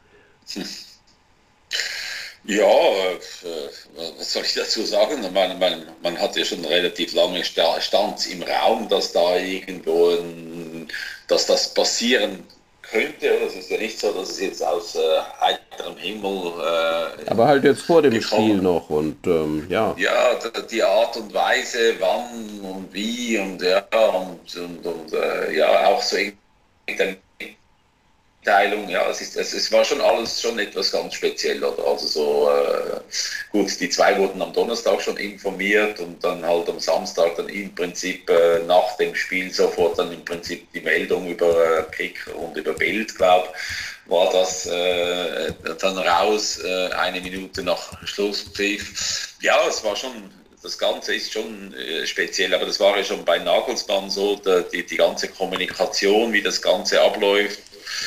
Ja, äh, was soll ich dazu sagen? Man, man, man hat ja schon relativ lange stand im Raum, dass da irgendwo, ein, dass das passieren könnte. Es ist ja nicht so, dass es jetzt aus äh, heiterem Himmel äh, Aber halt jetzt vor dem gekommen. Spiel noch und ähm, ja. Ja, die Art und Weise, wann und wie und ja, und, und, und äh, ja, auch so irgendeine Mitteilung, ja, es, ist, es, es war schon alles schon etwas ganz speziell, oder? Also so, äh, gut, die zwei wurden am Donnerstag schon informiert und dann halt am Samstag dann im Prinzip äh, nach dem Spiel sofort dann im Prinzip die Meldung über äh, Kick und über Bild, glaube war das äh, dann raus, äh, eine Minute nach Schlusspfiff. Ja, es war schon, das Ganze ist schon äh, speziell, aber das war ja schon bei Nagelsmann so, der, die, die ganze Kommunikation, wie das Ganze abläuft.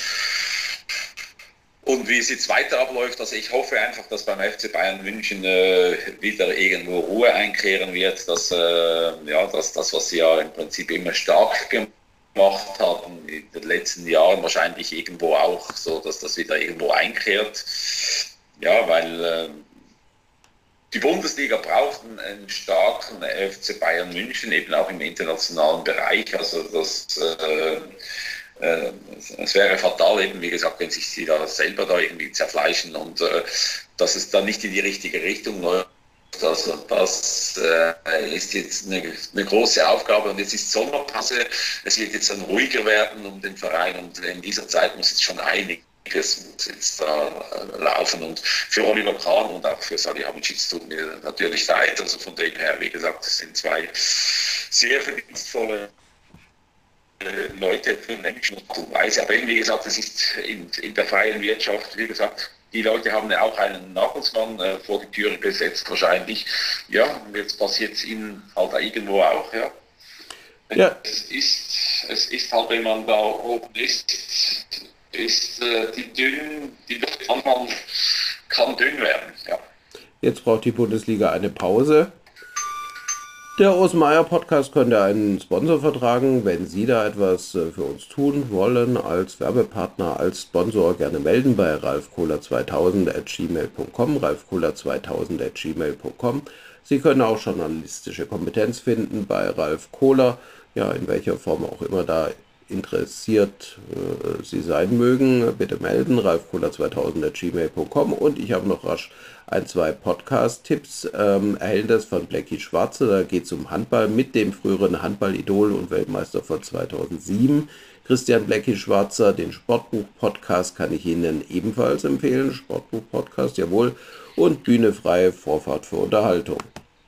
Und wie es jetzt weiter abläuft, also ich hoffe einfach, dass beim F C Bayern München äh, wieder irgendwo Ruhe einkehren wird, dass, äh, ja, dass das, was sie ja im Prinzip immer stark gemacht haben in den letzten Jahren, wahrscheinlich irgendwo auch so, dass das wieder irgendwo einkehrt. Ja, weil äh, die Bundesliga braucht einen starken F C Bayern München, eben auch im internationalen Bereich. Also das äh, Äh, es wäre fatal, eben wie gesagt, wenn sich sie da selber da irgendwie zerfleischen und äh, dass es dann nicht in die richtige Richtung läuft. Also das äh, ist jetzt eine, eine große Aufgabe und jetzt ist Sommerpause. Es wird jetzt dann ruhiger werden um den Verein und in dieser Zeit muss jetzt schon einiges muss jetzt da äh, laufen und für Oliver Kahn und auch für Salihamidzic tut mir natürlich leid. Also von dem her, wie gesagt, es sind zwei sehr verdienstvolle Leute für Menschen und Weise. Aber wie gesagt, es ist in, in der freien Wirtschaft, wie gesagt, die Leute haben ja auch einen Nagelsmann äh, vor die Türe gesetzt wahrscheinlich. Ja, und jetzt passiert es ihnen halt irgendwo auch, ja. ja. Es ist, es ist halt, wenn man da oben ist, ist äh, die dünn, die Luft manchmal kann dünn werden, ja. Jetzt braucht die Bundesliga eine Pause. Der Osmeier Podcast könnte einen Sponsor vertragen. Wenn Sie da etwas für uns tun wollen, als Werbepartner, als Sponsor, gerne melden bei ralfkohler zweitausend at gmail punkt com, ralfkohler zweitausend at gmail punkt com. Sie können auch journalistische Kompetenz finden bei Ralf Kohler, ja, in welcher Form auch immer da interessiert äh, Sie sein mögen, bitte melden, ralfkohler zweitausend at gmail punkt com. Und ich habe noch rasch ein, zwei Podcast-Tipps. Ähm, Erhältnis von Blackie Schwarze, da geht es um Handball mit dem früheren Handball-Idol und Weltmeister von zweitausendsieben. Christian Blackie Schwarzer, den Sportbuch-Podcast kann ich Ihnen ebenfalls empfehlen. Sportbuch-Podcast, jawohl. Und Bühne frei, Vorfahrt für Unterhaltung.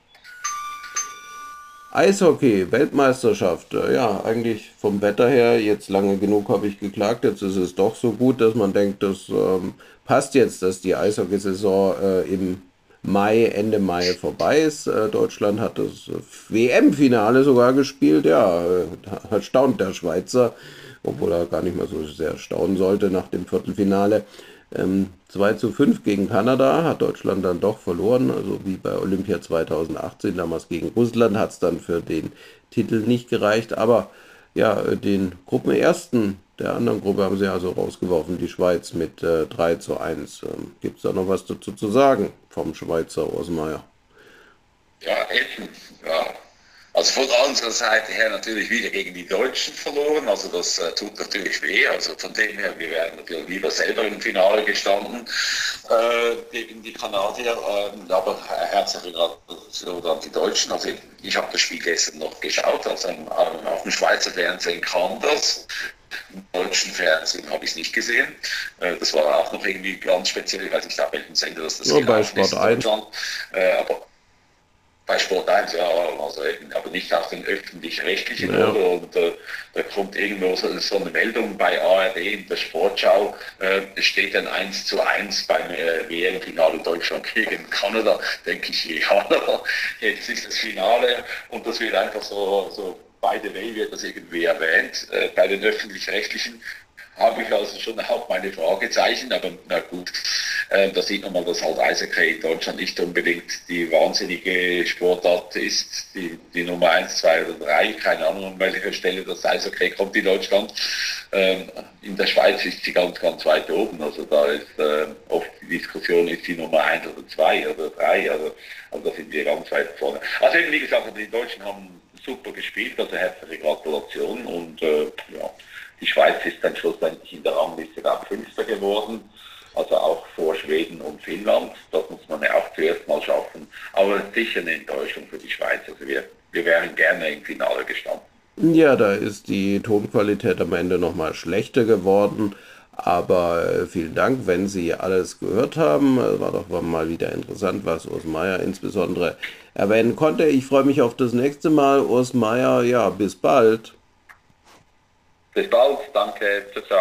Eishockey, Weltmeisterschaft, ja, eigentlich vom Wetter her, jetzt lange genug habe ich geklagt, jetzt ist es doch so gut, dass man denkt, das ähm, passt jetzt, dass die Eishockeysaison äh, im Mai, Ende Mai vorbei ist. Äh, Deutschland hat das W M-Finale sogar gespielt, ja, äh, erstaunt der Schweizer, obwohl er gar nicht mal so sehr staunen sollte nach dem Viertelfinale. Ähm, zwei zu fünf gegen Kanada hat Deutschland dann doch verloren, also wie bei Olympia zweitausendachtzehn, damals gegen Russland, hat es dann für den Titel nicht gereicht, aber ja, den Gruppenersten der anderen Gruppe haben sie also rausgeworfen, die Schweiz mit äh, drei zu eins. Ähm, Gibt es da noch was dazu zu sagen vom Schweizer Osmeier? Ja, eben. Ja. Also von unserer Seite her natürlich wieder gegen die Deutschen verloren. Also das äh, tut natürlich weh. Also von dem her, wir wären natürlich lieber selber im Finale gestanden äh, gegen die Kanadier. Äh, aber herzliche Gratulation an die Deutschen. Also ich habe das Spiel gestern noch geschaut. Also auf dem Schweizer Fernsehen kam das. Im deutschen Fernsehen habe ich es nicht gesehen. Äh, das war auch noch irgendwie ganz speziell. Ich weiß nicht, auf welchem Sender das, das Nur bei gelaufen ist Sport in eins. Deutschland. Äh, aber bei Sport eins, ja, also eben, aber nicht auf den öffentlich-rechtlichen, Ja. oder? Und äh, da kommt irgendwo so, so eine Meldung bei A R D in der Sportschau, äh, es steht dann eins zu eins beim äh, W M-Finale Deutschland gegen Kanada. Denke ich, ja, jetzt ist das Finale und das wird einfach so, so by the way wird das irgendwie erwähnt. Äh, bei den öffentlich-rechtlichen habe ich also schon auch meine Fragezeichen, aber na gut, äh, da sieht man mal, dass halt Eishockey in Deutschland nicht unbedingt die wahnsinnige Sportart ist, die, die Nummer eins, zwei oder drei, keine Ahnung, an welcher Stelle das Eishockey kommt in Deutschland. Ähm, in der Schweiz ist sie ganz, ganz weit oben, also da ist äh, oft die Diskussion, ist die Nummer eins oder zwei oder drei, also, also da sind wir ganz weit vorne. Also eben, wie gesagt, die Deutschen haben super gespielt, also herzliche Gratulation und äh, ja. Die Schweiz ist dann schlussendlich in der Rangliste auch Fünfter geworden, also auch vor Schweden und Finnland. Das muss man ja auch zuerst mal schaffen. Aber sicher eine Enttäuschung für die Schweiz. Also wir, wir wären gerne im Finale gestanden. Ja, da ist die Tonqualität am Ende nochmal schlechter geworden. Aber äh, vielen Dank, wenn Sie alles gehört haben. Äh, War doch mal wieder interessant, was Urs Meier insbesondere erwähnen konnte. Ich freue mich auf das nächste Mal. Urs Meier, ja, bis bald. Bis bald, danke, ciao, ciao.